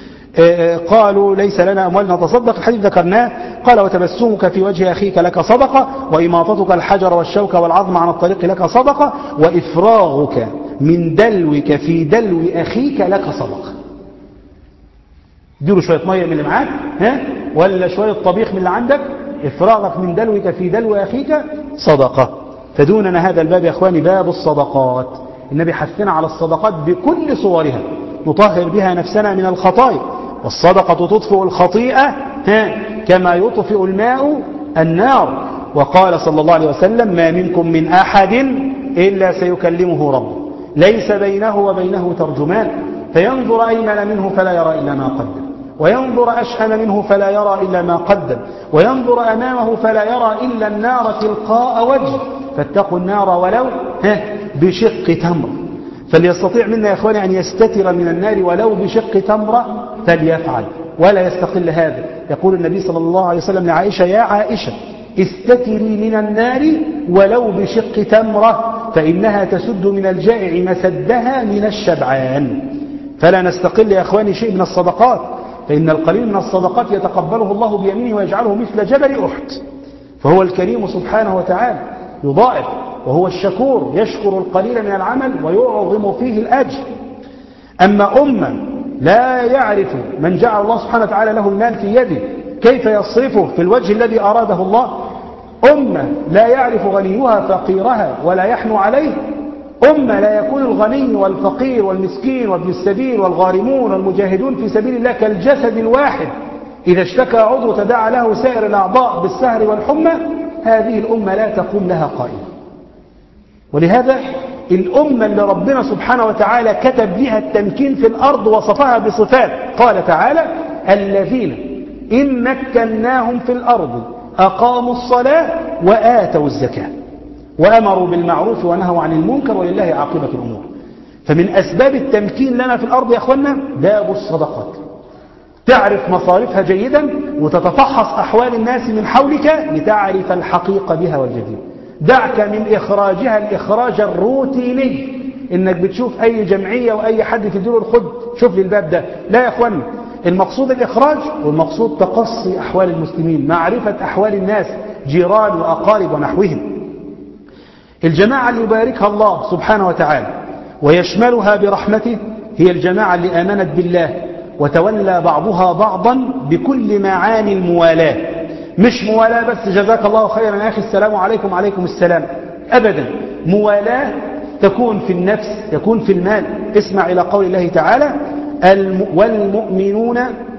Speaker 1: قالوا: ليس لنا أموال نتصدق، الحديث ذكرناه. قال: وتبسمك في وجه أخيك لك صدقة، وإماطتك الحجر والشوك والعظم عن الطريق لك صدقة، وإفراغك من دلوك في دلو أخيك لك صدقة. اديله شوية مية من اللي معاك، ولا شوية طبيخ من اللي عندك، إفراغك من دلوك في دلو أخيك صدقة. فدوننا هذا الباب يا أخواني باب الصدقات. النبي حثنا على الصدقات بكل صورها، نطهر بها نفسنا من الخطايا، والصدقة تطفئ الخطيئة كما يطفئ الماء النار. وقال صلى الله عليه وسلم: ما منكم من أحد إلا سيكلمه ربه ليس بينه وبينه ترجمان، فينظر أيمن منه فلا يرى إلا ما قدم، وينظر أشأم منه فلا يرى إلا ما قدم، وينظر أمامه فلا يرى إلا النار تلقاء وجه، فاتقوا النار ولو بشق تمر. فليستطيع منا يا إخواني أن يستتر من النار ولو بشق تمرة فليفعل، ولا يستقل هذا. يقول النبي صلى الله عليه وسلم لعائشة: يا عائشة، استتري من النار ولو بشق تمرة، فإنها تسد من الجائع مسدها من الشبعان. فلا نستقل يا أخواني شيء من الصدقات، فإن القليل من الصدقات يتقبله الله بيمينه ويجعله مثل جبل أحد. فهو الكريم سبحانه وتعالى يضاعف، وهو الشكور يشكر القليل من العمل ويعظم فيه الأجر. أما أمة لا يعرف من جعل الله سبحانه وتعالى له المال في يده كيف يصرفه في الوجه الذي أراده الله، أمة لا يعرف غنيها فقيرها ولا يحنو عليه، أمة لا يكون الغني والفقير والمسكين وابن السبيل والغارمون والمجاهدون في سبيل الله كالجسد الواحد إذا اشتكى عضو تداعى له سائر الأعضاء بالسهر والحمى. هذه الأمة لا تقوم لها قائمة. ولهذا الأمة اللي ربنا سبحانه وتعالى كتب لها التمكين في الأرض وصفها بصفات. قال تعالى: الذين إن مكناهم في الأرض أقاموا الصلاة وآتوا الزكاة وأمروا بالمعروف ونهوا عن المنكر ولله عاقبة الأمور. فمن أسباب التمكين لنا في الأرض يا أخوانا باب الصدقات. تعرف مصارفها جيدا وتتفحص أحوال الناس من حولك لتعرف الحقيقة بها والجديد. دعك من إخراجها الإخراج الروتيني، إنك بتشوف أي جمعية وأي حد في دور الخد شوف لي الباب ده. لا يا أخوانا، المقصود الإخراج، والمقصود تقصي أحوال المسلمين، معرفة أحوال الناس جيران وأقارب ونحوهم. الجماعة اللي يباركها الله سبحانه وتعالى ويشملها برحمته هي الجماعة اللي آمنت بالله وتولى بعضها بعضا بكل معاني الموالاة. مش موالاة بس جزاك الله خيرا يا أخي السلام عليكم وعليكم السلام، أبدا. موالاة تكون في النفس، تكون في المال. اسمع إلى قول الله تعالى: والمؤمنون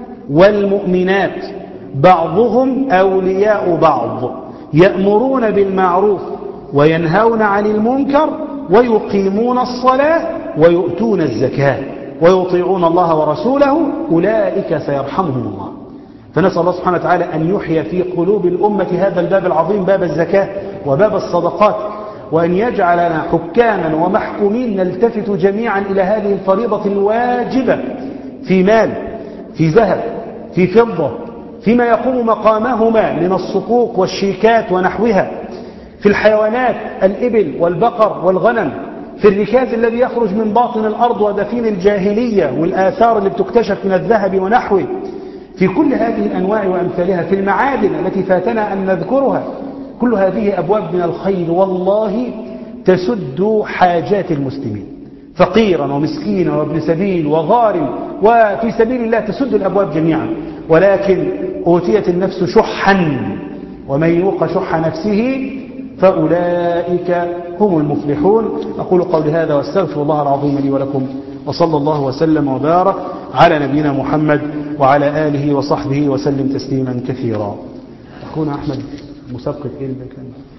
Speaker 1: والمؤمنات بعضهم أولياء بعض يأمرون بالمعروف وينهون عن المنكر ويقيمون الصلاة ويؤتون الزكاة ويطيعون الله ورسوله أولئك سيرحمهم الله. فنسأل الله سبحانه وتعالى أن يحيي في قلوب الأمة هذا الباب العظيم، باب الزكاة وباب الصدقات، وأن يجعلنا حكاما ومحكومين نلتفت جميعا إلى هذه الفريضة الواجبة في مال، في ذهب، في فضة، فيما يقوم مقامهما من الصكوك والشيكات ونحوها، في الحيوانات الإبل والبقر والغنم، في الركاز الذي يخرج من باطن الأرض ودفين الجاهلية والآثار اللي بتكتشف من الذهب ونحوه، في كل هذه الأنواع وأمثالها، في المعادن التي فاتنا أن نذكرها. كل هذه أبواب من الخير والله تسد حاجات المسلمين، فقيرا ومسكينا وابن سبيل وغارم وفي سبيل الله، تسد الأبواب جميعا. ولكن أوتيت النفس شحا، ومن يوق شح نفسه فأولئك هم المفلحون. أقول قولي هذا واستغفر الله العظيم لي ولكم، وصلى الله وسلم وبارك على نبينا محمد وعلى آله وصحبه وسلم تسليما كثيرا. أخونا أحمد مسبقة إيه اللي كان